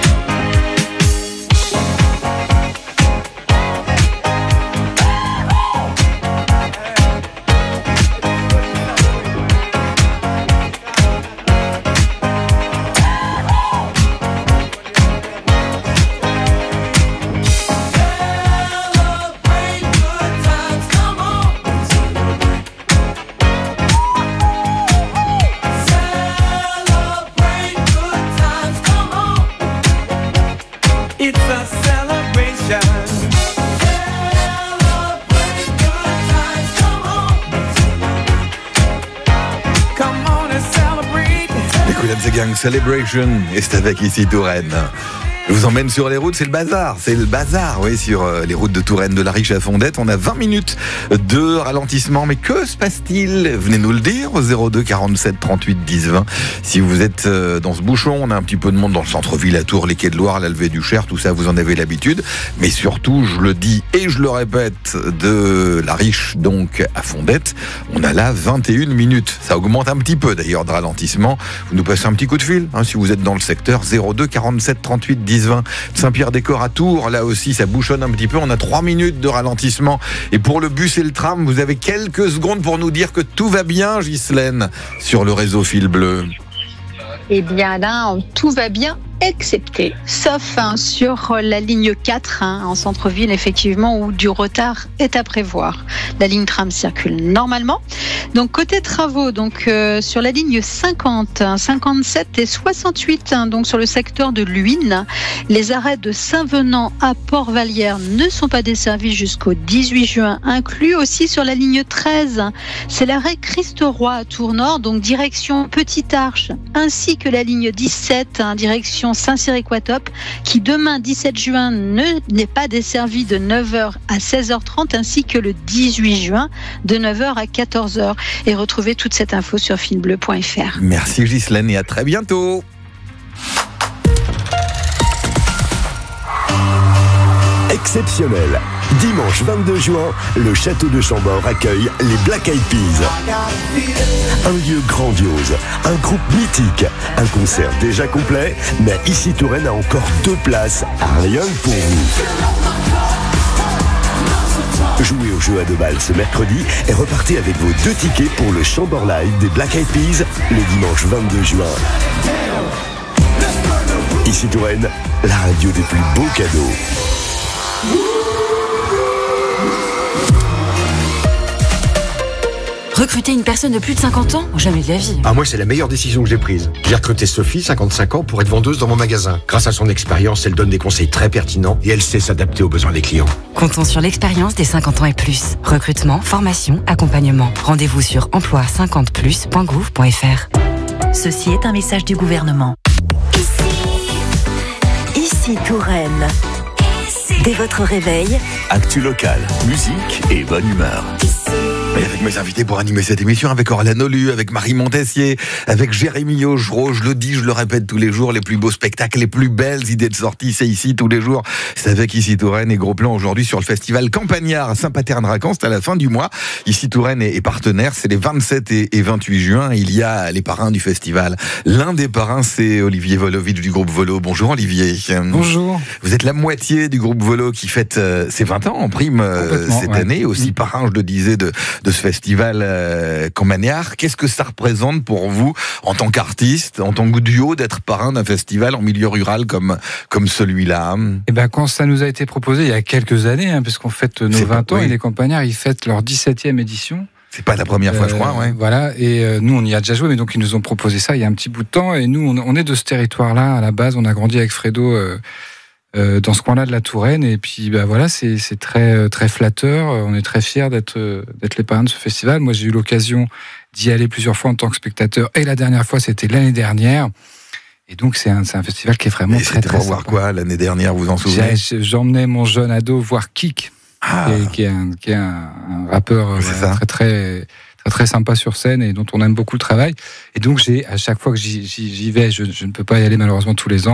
The Gang Celebration, et c'est avec ici Touraine. Je vous emmène sur les routes, c'est le bazar, c'est le bazar, oui, sur les routes de Touraine, de la Riche à Fondette. On a vingt minutes de ralentissement, mais que se passe-t-il? Venez nous le dire au zéro deux quarante-sept trente-huit dix vingt. Si vous êtes dans ce bouchon, on a un petit peu de monde dans le centre-ville, à Tours, les quais de Loire, la levée du Cher, tout ça, vous en avez l'habitude. Mais surtout, je le dis et je le répète, de la Riche donc à Fondette, on a là vingt et une minutes. Ça augmente un petit peu d'ailleurs de ralentissement. Vous nous passez un petit coup de fil, hein, si vous êtes dans le secteur, zéro deux quarante-sept trente-huit dix vingt. Saint-Pierre-des-Corps à Tours, là aussi ça bouchonne un petit peu, on a trois minutes de ralentissement. Et pour le bus et le tram, vous avez quelques secondes pour nous dire que tout va bien, Ghislaine, sur le réseau Fil Bleu. Eh bien là, tout va bien, excepté, sauf hein, sur la ligne quatre, hein, en centre-ville, effectivement, où du retard est à prévoir. La ligne tram circule normalement. Donc côté travaux, donc euh, sur la ligne cinquante, cinquante-sept et soixante-huit, hein, donc sur le secteur de Luynes, les arrêts de Saint-Venant à Port-Vallière ne sont pas desservis jusqu'au dix-huit juin, inclus aussi sur la ligne treize. C'est l'arrêt Christ-Roi à Tours-Nord, donc direction Petite Arche, ainsi que la ligne dix-sept, hein, direction Saint-Cyr-Équatop, qui demain dix-sept juin ne, n'est pas desservi de neuf heures à seize heures trente, ainsi que le dix-huit juin de neuf heures à quatorze heures. Et retrouvez toute cette info sur filbleu point f r. Merci Ghislaine et à très bientôt. Exceptionnel. Dimanche vingt-deux juin, le château de Chambord accueille les Black Eyed Peas. Un lieu grandiose, un groupe mythique, un concert déjà complet, mais ici Touraine a encore deux places, rien que pour vous. Jouez au jeu à deux balles ce mercredi et repartez avec vos deux tickets pour le Chambord Live des Black Eyed Peas le dimanche vingt-deux juin. Ici Touraine, la radio des plus beaux cadeaux. Recruter une personne de plus de cinquante ans? Jamais de la vie. Ah, moi, c'est la meilleure décision que j'ai prise. J'ai recruté Sophie, cinquante-cinq ans, pour être vendeuse dans mon magasin. Grâce à son expérience, elle donne des conseils très pertinents et elle sait s'adapter aux besoins des clients. Comptons sur l'expérience des cinquante ans et plus. Recrutement, formation, accompagnement. Rendez-vous sur emploi cinquante plus point gouv point f r. Ceci est un message du gouvernement. Ici, ici Touraine. Ici. Dès votre réveil, actu local, musique et bonne humeur. Et avec mes invités pour animer cette émission, avec Orlane Olu, avec Marie Montessier, avec Jérémy Augereau, je le dis, je le répète tous les jours, les plus beaux spectacles, les plus belles idées de sortie, c'est ici tous les jours. C'est avec Ici Touraine et gros plan aujourd'hui sur le festival Campagnard à Saint-Paterne-Racan, c'est à la fin du mois. Ici Touraine est partenaire, c'est les vingt-sept et vingt-huit juin. Il y a les parrains du festival. L'un des parrains, c'est Olivier Volovitch du groupe Volo. Bonjour Olivier. Bonjour. Vous êtes la moitié du groupe Volo qui fête euh, ses vingt ans en prime euh, cette ouais. année, aussi parrain, je le disais, de de ce festival euh, Campagnard. Qu'est-ce que ça représente pour vous, en tant qu'artiste, en tant que duo, d'être parrain d'un festival en milieu rural comme, comme celui-là? Eh ben, quand ça nous a été proposé il y a quelques années, hein, puisqu'on fête nos C'est vingt pas, ans, oui. et les Campagnards, ils fêtent leur dix-septième édition. C'est pas la première fois, euh, je crois, ouais. Voilà, et euh, nous, on y a déjà joué, mais donc ils nous ont proposé ça il y a un petit bout de temps, et nous, on, on est de ce territoire-là, à la base, on a grandi avec Fredo euh, Euh, dans ce coin-là de la Touraine, et puis bah voilà, c'est c'est très très flatteur. On est très fiers d'être d'être les parrains de ce festival. Moi, j'ai eu l'occasion d'y aller plusieurs fois en tant que spectateur, et la dernière fois, c'était l'année dernière. Et donc c'est un, c'est un festival qui est vraiment Et très c'était très pour voir quoi l'année dernière, vous en souvenez? J'ai- J'emmenais mon jeune ado voir Kik, Ah. qui est, qui est un, qui est un, un rappeur euh, C'est voilà, ça. très très très très sympa sur scène et dont on aime beaucoup le travail. Et donc j'ai à chaque fois que j'y, j'y, j'y vais, je, je ne peux pas y aller malheureusement tous les ans.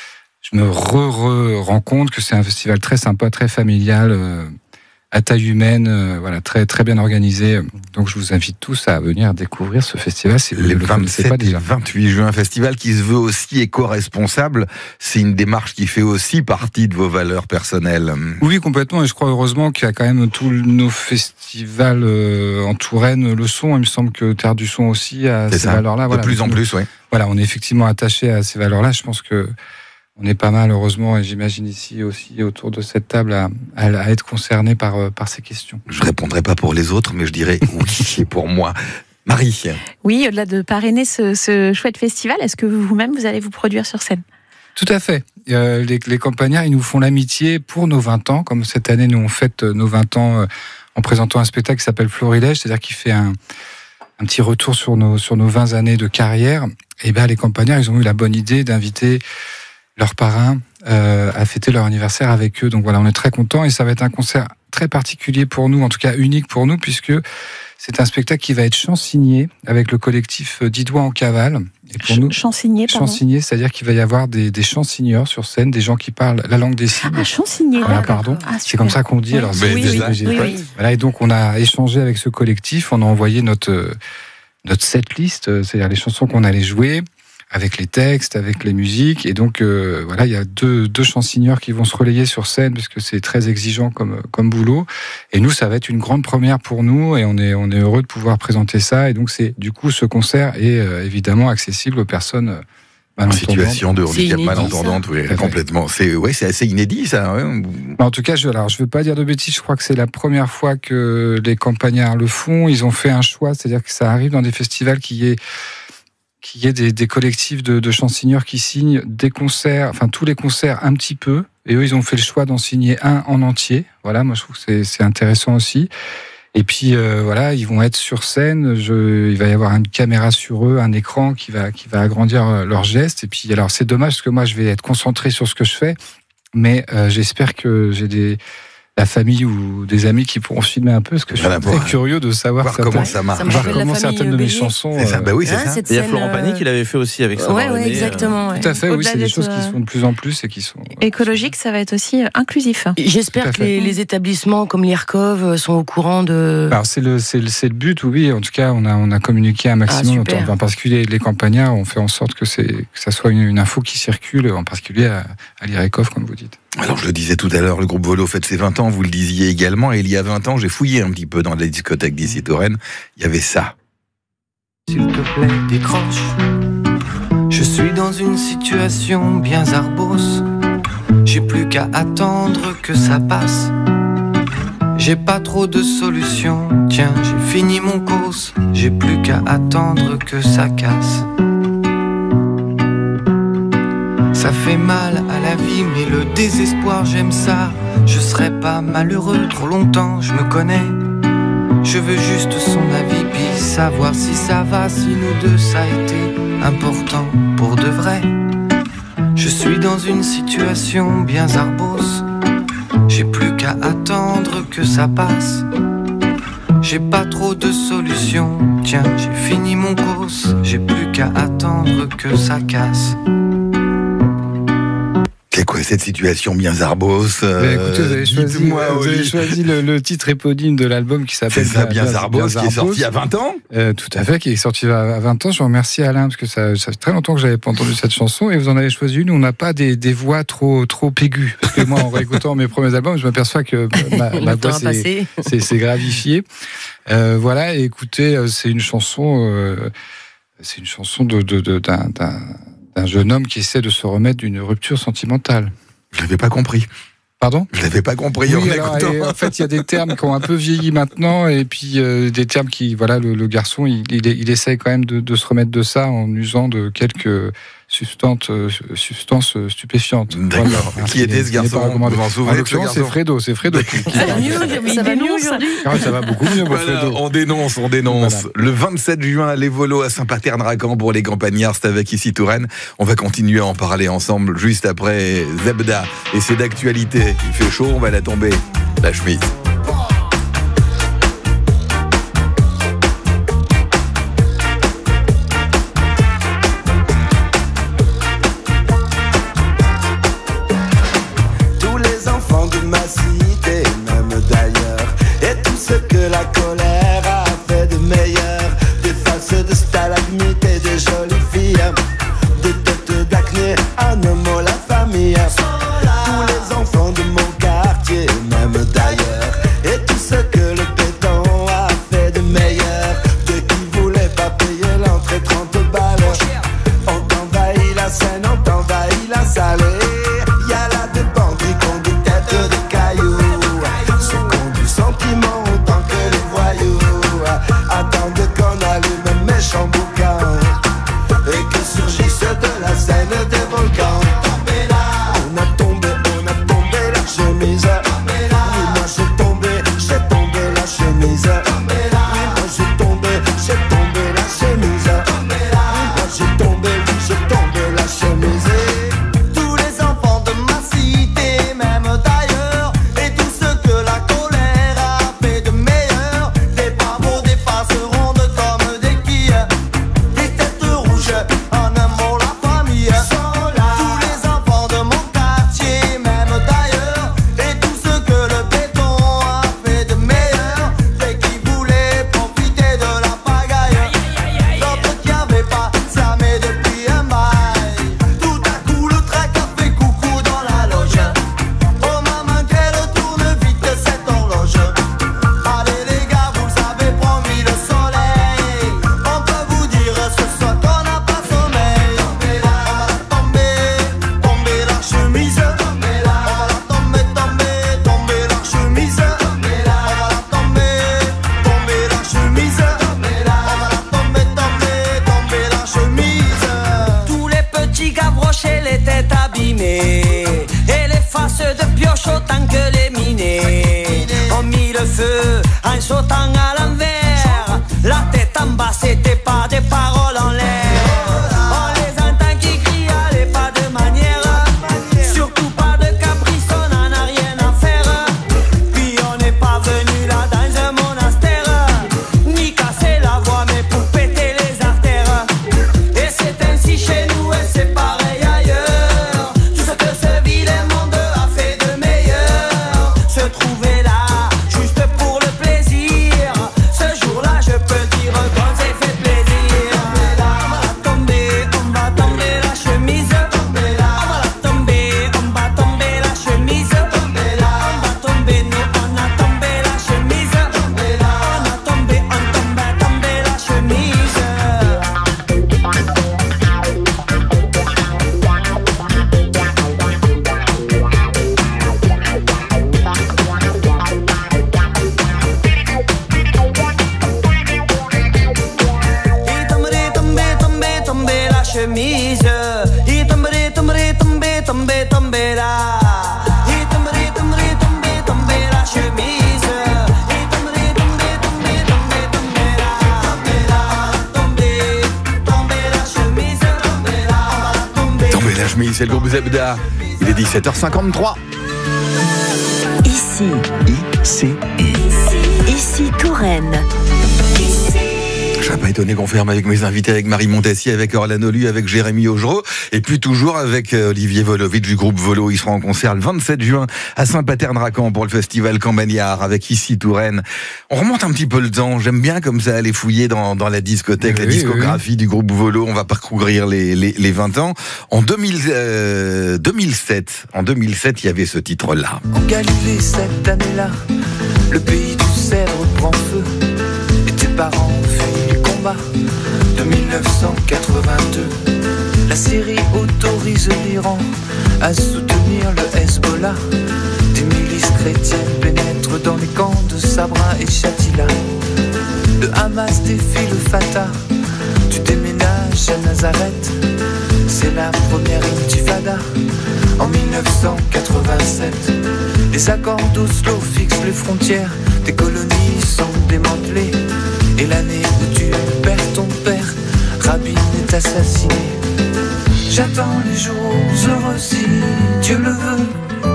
Je me re, re rends compte que c'est un festival très sympa, très familial, euh, à taille humaine, euh, voilà, très très bien organisé. Donc je vous invite tous à venir découvrir ce festival si vous ne Les le connaissez pas vingt-sept et déjà. vingt-huit juin, festival qui se veut aussi éco-responsable. C'est une démarche qui fait aussi partie de vos valeurs personnelles. Oui, complètement. Et je crois heureusement qu'il y a quand même tous nos festivals euh, en Touraine le sont. Il me semble que Terre du Son aussi a C'est ces ça. valeurs-là. De Voilà. plus en plus, oui. Voilà, on est effectivement attaché à ces valeurs-là. Je pense que on est pas mal, heureusement, et j'imagine ici aussi autour de cette table à, à, à être concerné par euh, par ces questions. Je répondrai pas pour les autres, mais je dirais oui pour moi. Marie. Oui, au-delà de parrainer ce, ce chouette festival, est-ce que vous-même, vous allez vous produire sur scène? Tout à fait. Euh, les, les campagnards, ils nous font l'amitié pour nos vingt ans. Comme cette année, nous, on fête nos vingt ans euh, en présentant un spectacle qui s'appelle Florilège, c'est-à-dire qui fait un, un petit retour sur nos, sur nos vingt années de carrière. Et ben, les campagnards, ils ont eu la bonne idée d'inviter leurs parrains euh, à fêter leur anniversaire avec eux. Donc voilà, on est très contents et ça va être un concert très particulier pour nous, en tout cas unique pour nous, puisque c'est un spectacle qui va être chansigné avec le collectif Dix Doigts en Cavale. Et pour nous, Chansigné, pardon. chansigné, c'est-à-dire qu'il va y avoir des, des chansigneurs sur scène, des gens qui parlent la langue des signes. Ah, chansigné, Voilà, d'accord. pardon. Ah, c'est super. comme ça qu'on dit. Oui. Alors, Oui, c'est- oui, c'est- oui, c'est- oui, c'est- oui. Voilà, et donc on a échangé avec ce collectif, on a envoyé notre euh, notre setlist, euh, c'est-à-dire les chansons qu'on allait jouer, avec les textes, avec les musiques, et donc euh, voilà, il y a deux deux chansigneurs qui vont se relayer sur scène parce que c'est très exigeant comme comme boulot. Et nous, ça va être une grande première pour nous, et on est on est heureux de pouvoir présenter ça. Et donc c'est du coup ce concert est euh, évidemment accessible aux personnes euh, En malentendantes. situation de C'est handicap inédit, malentendante, ça. oui, Tout à fait. complètement. C'est ouais, c'est assez inédit ça. Ouais. En tout cas, je, alors je veux pas dire de bêtises. Je crois que c'est la première fois que les campagnards le font. Ils ont fait un choix, c'est-à-dire que ça arrive dans des festivals qui est qu'il y ait des, des collectifs de, de chansigneurs qui signent des concerts, enfin tous les concerts un petit peu, et eux ils ont fait le choix d'en signer un en entier. Voilà, moi je trouve que c'est, c'est intéressant aussi. Et puis euh, voilà, ils vont être sur scène. Je, il va y avoir une caméra sur eux, un écran qui va qui va agrandir euh, leurs gestes. Et puis alors c'est dommage parce que moi je vais être concentré sur ce que je fais, mais euh, j'espère que j'ai des la famille ou des amis qui pourront filmer un peu, parce que je suis Voilà, très pour curieux de savoir voir certaines- comment ça marche. voir Ça me rappelle comment la famille certaines de mes Bélier. chansons. C'est ça, bah oui, c'est euh, ça. Il y a Florent Pagny qui l'avait fait aussi avec Savon Ouais, ouais, René, exactement. ouais. Tout à fait, oui, Au-delà c'est des d'être, choses qui euh, se font de plus en plus et qui sont. écologique, ça va être aussi euh, inclusif. J'espère Tout à que fait. les, les établissements comme l'I R C O V sont au courant de... Alors c'est le c'est le, c'est le but, oui. En tout cas, on a on a communiqué un maximum. Ah, super. en particulier les campagnards, on fait en sorte que c'est que ça soit une, une info qui circule, en particulier à, à l'I R C O V, comme vous dites. Alors je le disais tout à l'heure, le groupe Volo fête ses vingt ans, vous le disiez également, et il y a vingt ans, j'ai fouillé un petit peu dans la discothèque d'ici Touraine, il y avait ça. S'il te plaît, décroche. Je suis dans une situation bien zarbos. J'ai plus qu'à attendre que ça passe. J'ai pas trop de solutions. Tiens, j'ai fini mon cause. J'ai plus qu'à attendre que ça casse. Ça fait mal à la vie, mais le désespoir, j'aime ça. Je serai pas malheureux trop longtemps, je me connais. Je veux juste son avis, puis savoir si ça va, si nous deux ça a été important pour de vrai. Je suis dans une situation bien zarbos. J'ai plus qu'à attendre que ça passe. J'ai pas trop de solutions. Tiens, j'ai fini mon cause. J'ai plus qu'à attendre que ça casse. C'est quoi cette situation bien zarbos euh, Mais écoutez, vous avez choisi, dites-moi, vous avez Oli. choisi le, le titre éponyme de l'album qui s'appelle C'est ça, Bien Zarbos, qui est sorti à vingt ans. Euh, tout à fait, qui est sorti à vingt ans. Je vous remercie Alain, parce que ça, ça fait très longtemps que j'avais pas entendu cette chanson, et vous en avez choisi une où on n'a pas des, des voix trop, trop aiguës. Parce que moi, en réécoutant mes premiers albums, je m'aperçois que ma, ma Le temps voix a s'est, passé. s'est, s'est gravifiée. Euh, voilà, et écoutez, euh, c'est une chanson, euh, c'est une chanson de, de, de, d'un, d'un, d'un jeune homme qui essaie de se remettre d'une rupture sentimentale. Je l'avais pas compris. Pardon ? Je l'avais pas compris en Oui, alors, l'écoutant. et en fait, il y a des termes qui ont un peu vieilli maintenant, et puis euh, des termes qui, voilà, le, le garçon, il, il, il essaye quand même de, de se remettre de ça en usant de quelques substance, euh, substance stupéfiante. D'accord. Voilà. Qui était ce garçon? Vous Vous en souvenez En de ce l'occurrence, c'est garçon Fredo. C'est Fredo qui, qui Ça va mieux, ça va mieux aujourd'hui. Ah, ça va beaucoup mieux, mon Voilà, Fredo. on dénonce, on dénonce. Le vingt-sept juin, les volos à Saint-Paterne-Racan pour les campagnards, c'est avec ici Touraine. On va continuer à en parler ensemble juste après Zebda. Et c'est d'actualité. Il fait chaud, on va la tomber. La chemise. Tous les enfants de ma cité, même d'ailleurs, et tout ce que la colère a fait de meilleur, des faces de stalagmites et de jolies filles, des têtes d'acné, un homme, la famille. Tous les enfants de mon quartier, même d'ailleurs, et tout ce que le béton a fait de meilleur, de qui voulait pas payer l'entrée trente balles. On t'envahit la scène, on t'envahit la salle. Y a là des bandits qui ont des têtes de cailloux, ceux qui ont du sentiment autant que les voyous, attendent qu'on allume un méchant boucan et que surgissent de la scène des volcans. On a tombé, on a tombé la chemise. Oui, moi j'ai tombé, j'ai tombé la chemise. Oui, moi j'ai tombé, j'ai tombé la chemise. Oui, moi j'ai tombé, oui, j'ai tombé la chemise. Tous les enfants de ma cité, même d'ailleurs, et tout ce que la colère a fait de meilleur, des pavots, des faces rondes comme des quilles, des têtes rouges, en un mot la famille. Tous les enfants de mon quartier, même d'ailleurs, et tout ce que le béton a fait de meilleur, dès qu'ils voulaient profiter de la pagaille, d'autres qui avaient pas s'armé depuis un bail. Tout à coup le trac a fait coucou dans la loge. Oh maman qu'elle tourne vite cette horloge. Allez les gars, vous avez promis le soleil. On peut vous dire ce soir qu'on n'a pas sommeil. On va la tomber, tomber la chemise. On va la tomber, tomber, tomber la chemise. On va la tomber, tomber la chemise. On va la tomber, tomber, tomber la chemise. Tous les petits gavroches et les têtes abîmées, et les faces de pioche autant que les minés, ont mis le feu en sautant à l'envers. La tête en bas, c'était pas des paroles en l'air. On les entend qui crient, allez pas de manière, surtout pas de caprice, on en a rien à faire. Puis on n'est pas venu là dans un monastère, ni casser la voix mais pour péter les artères. Et c'est ainsi chez nous et c'est pareil ailleurs. Tout ce que ce vilain monde a fait de meilleur, se trouver là juste pour le plaisir. Ce jour-là je peux dire qu'on s'est fait plaisir. On va tomber, on va tomber la chemise. On va la tomber, on va tomber la chemise. On va tomber, nous on a tombé la chemise. On a tombé, on tombe à tomber la chemise. Il tomberait, tomber, tomber, tomber la chemise. Il tomberait, tomberait, tomber, tomber, tomber là. Il tomberait, tomberait, tomber, tomber la chemise. Il tomberait, tomber, tomber, tomber, tomber là. Tomber là, tomber, tomber la chemise. Tomber là, tomber. Tomber la chemise, c'est le groupe Zebda. Il est dix-sept heures cinquante-trois. Ici, I C I. ici Touraine. Je serais pas étonné qu'on ferme avec mes invités, avec Marie Montessier, avec Orlane Olu, avec Jérémy Augereau, et puis toujours avec euh, Olivier Volovitch du groupe Volo. Ils seront en concert le vingt-sept juin à Saint-Paterne-Racan pour le festival Campagnard avec ici Touraine. On remonte un petit peu le temps. J'aime bien comme ça aller fouiller dans, dans la discothèque, Oui, la discographie oui. du groupe Volo. On va parcourir les, les, les vingt ans. En deux mille, euh, deux mille sept, en deux mille sept, il y avait ce titre-là. En Galilée cette année-là, le pays du cèdre prend feu, et tes parents fuient les combats de mille neuf cent quatre-vingt-deux. La Syrie autorise l'Iran à soutenir le Hezbollah. Des milices chrétiennes pénètrent dans les camps de Sabra et Shatila. Le Hamas défie le Fatah, tu déménages à Nazareth. C'est là la première intifada en mille neuf cent quatre-vingt-sept. Les accords d'Oslo fixent les frontières, tes colonies sont démantelées. Et l'année où tu perds ton père, Rabin est assassiné. J'attends les jours heureux si Dieu le veut,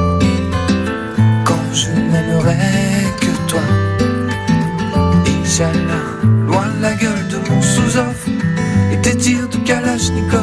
quand je n'aimerai que toi. Inch'Allah, loin de la gueule de mon sous-off et tes tirs de Kalachnikov.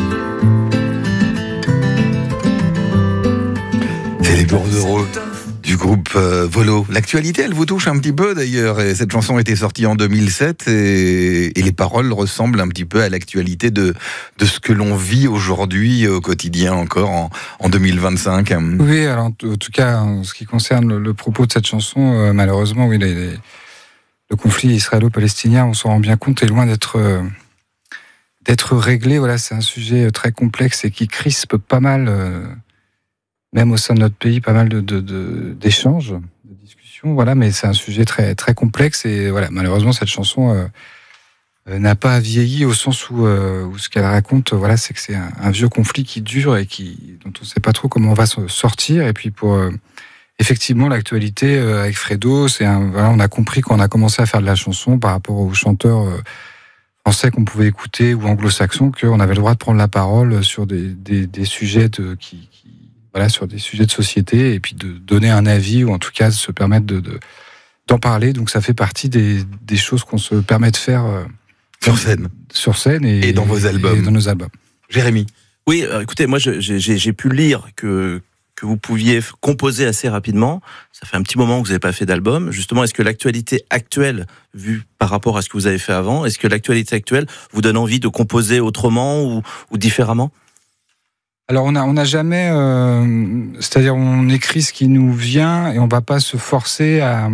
C'est les jours heureux du groupe euh, Volo. L'actualité, elle vous touche un petit peu d'ailleurs. Et cette chanson était sortie en deux mille sept et, et les paroles ressemblent un petit peu à l'actualité de, de ce que l'on vit aujourd'hui au quotidien encore en, en deux mille vingt-cinq. Oui, alors en tout cas, en ce qui concerne le, le propos de cette chanson, euh, malheureusement, oui, les, les, le conflit israélo-palestinien, on s'en rend bien compte, est loin d'être, euh, d'être réglé. Voilà, c'est un sujet très complexe et qui crispe pas mal. Euh, même au sein de notre pays, pas mal de, de, de, d'échanges, de discussions, voilà, mais c'est un sujet très, très complexe et voilà, malheureusement, cette chanson euh, n'a pas vieilli au sens où, euh, où ce qu'elle raconte, voilà, c'est que c'est un, un vieux conflit qui dure et qui, dont on ne sait pas trop comment on va sortir. Et puis pour, euh, effectivement, l'actualité euh, avec Fredo, c'est un, voilà, on a compris quand on a commencé à faire de la chanson par rapport aux chanteurs euh, français qu'on pouvait écouter ou anglo-saxons, qu'on avait le droit de prendre la parole sur des, des, des sujets de, qui, qui Voilà, sur des sujets de société et puis de donner un avis ou en tout cas de se permettre de, de, d'en parler. Donc ça fait partie des, des choses qu'on se permet de faire euh, sur scène, sur scène et, et dans vos albums, et dans nos albums. Jérémy. Oui, euh, écoutez, moi j'ai, j'ai, j'ai pu lire que que vous pouviez composer assez rapidement. Ça fait un petit moment que vous n'avez pas fait d'album. Justement, est-ce que l'actualité actuelle, vue par rapport à ce que vous avez fait avant, est-ce que l'actualité actuelle vous donne envie de composer autrement ou, ou différemment ? Alors on a on n'a jamais, euh, c'est-à-dire on écrit ce qui nous vient et on va pas se forcer à,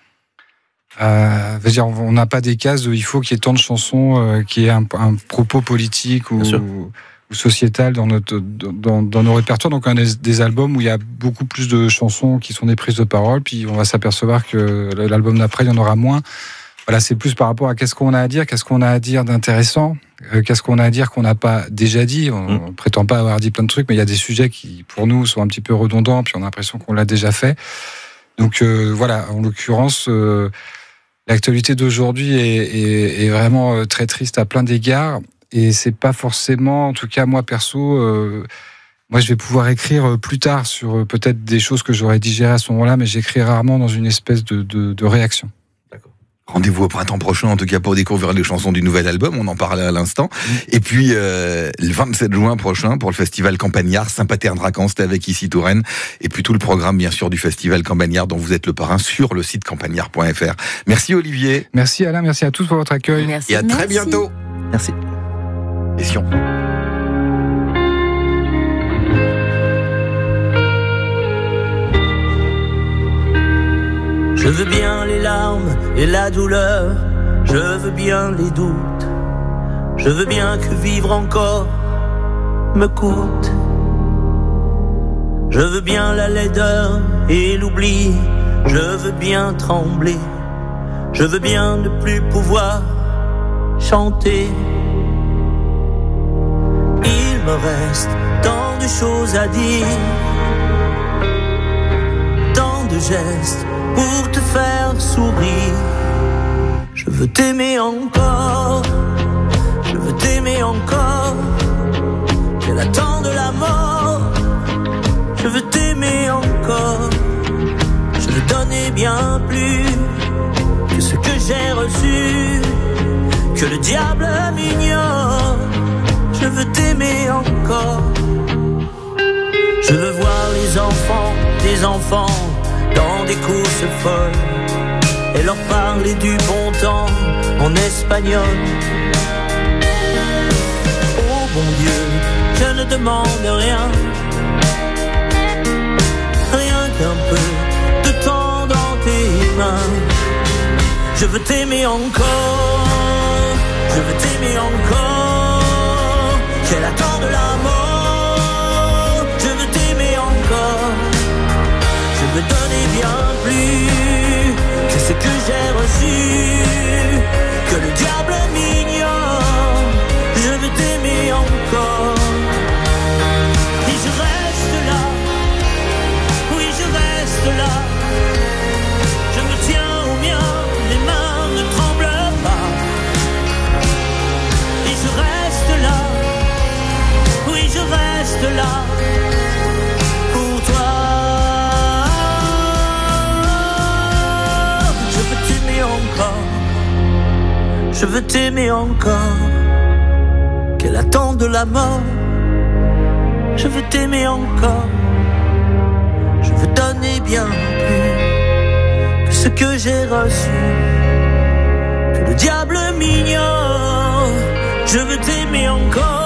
à veut dire on n'a pas des cases de il faut qu'il y ait tant de chansons, euh, qu'il y ait un, un propos politique ou, ou, ou sociétal dans notre dans, dans nos répertoires. Donc on a des, des albums où il y a beaucoup plus de chansons qui sont des prises de parole, puis on va s'apercevoir que l'album d'après il y en aura moins. Voilà, c'est plus par rapport à qu'est-ce qu'on a à dire, qu'est-ce qu'on a à dire d'intéressant, euh, qu'est-ce qu'on a à dire qu'on n'a pas déjà dit. On, mmh. on prétend pas avoir dit plein de trucs, mais il y a des sujets qui, pour nous, sont un petit peu redondants, puis on a l'impression qu'on l'a déjà fait. Donc euh, voilà, en l'occurrence, euh, l'actualité d'aujourd'hui est, est, est vraiment euh, très triste à plein d'égards, et c'est pas forcément, en tout cas moi perso, euh, moi je vais pouvoir écrire plus tard sur euh, peut-être des choses que j'aurais digérées à ce moment-là, mais j'écris rarement dans une espèce de, de, de réaction. Rendez-vous au printemps prochain, en tout cas, pour découvrir les chansons du nouvel album. On en parlait à l'instant. Et puis, euh, le vingt-sept juin prochain, pour le festival Campagnard, Saint-Pater-Dracan, c'était avec Ici Touraine. Et puis tout le programme, bien sûr, du festival Campagnard, dont vous êtes le parrain, sur le site campagnard point f r. Merci Olivier. Merci Alain, merci à tous pour votre accueil. Merci. Et à très merci. bientôt. Merci. Question. Je veux bien les larmes et la douleur, je veux bien les doutes, je veux bien que vivre encore me coûte. Je veux bien la laideur et l'oubli, je veux bien trembler, je veux bien ne plus pouvoir chanter. Il me reste tant de choses à dire, tant de gestes pour te faire sourire. Je veux t'aimer encore, je veux t'aimer encore. J'ai l'attente de la mort, je veux t'aimer encore. Je veux donner bien plus que ce que j'ai reçu, que le diable m'ignore. Je veux t'aimer encore. Je veux voir les enfants, des enfants dans des courses folles et leur parler du bon temps en espagnol. Oh bon Dieu, je ne demande rien, rien qu'un peu de temps dans tes mains. Je veux t'aimer encore, je veux t'aimer encore. J'ai l'attente de la mort, je veux t'aimer encore. Je veux donner bien plus que ce que j'ai reçu, que le diable m'ignore. Je veux t'aimer encore. Je veux t'aimer encore, qu'elle attend de la mort. Je veux t'aimer encore, je veux donner bien plus que ce que j'ai reçu, que le diable m'ignore. Je veux t'aimer encore.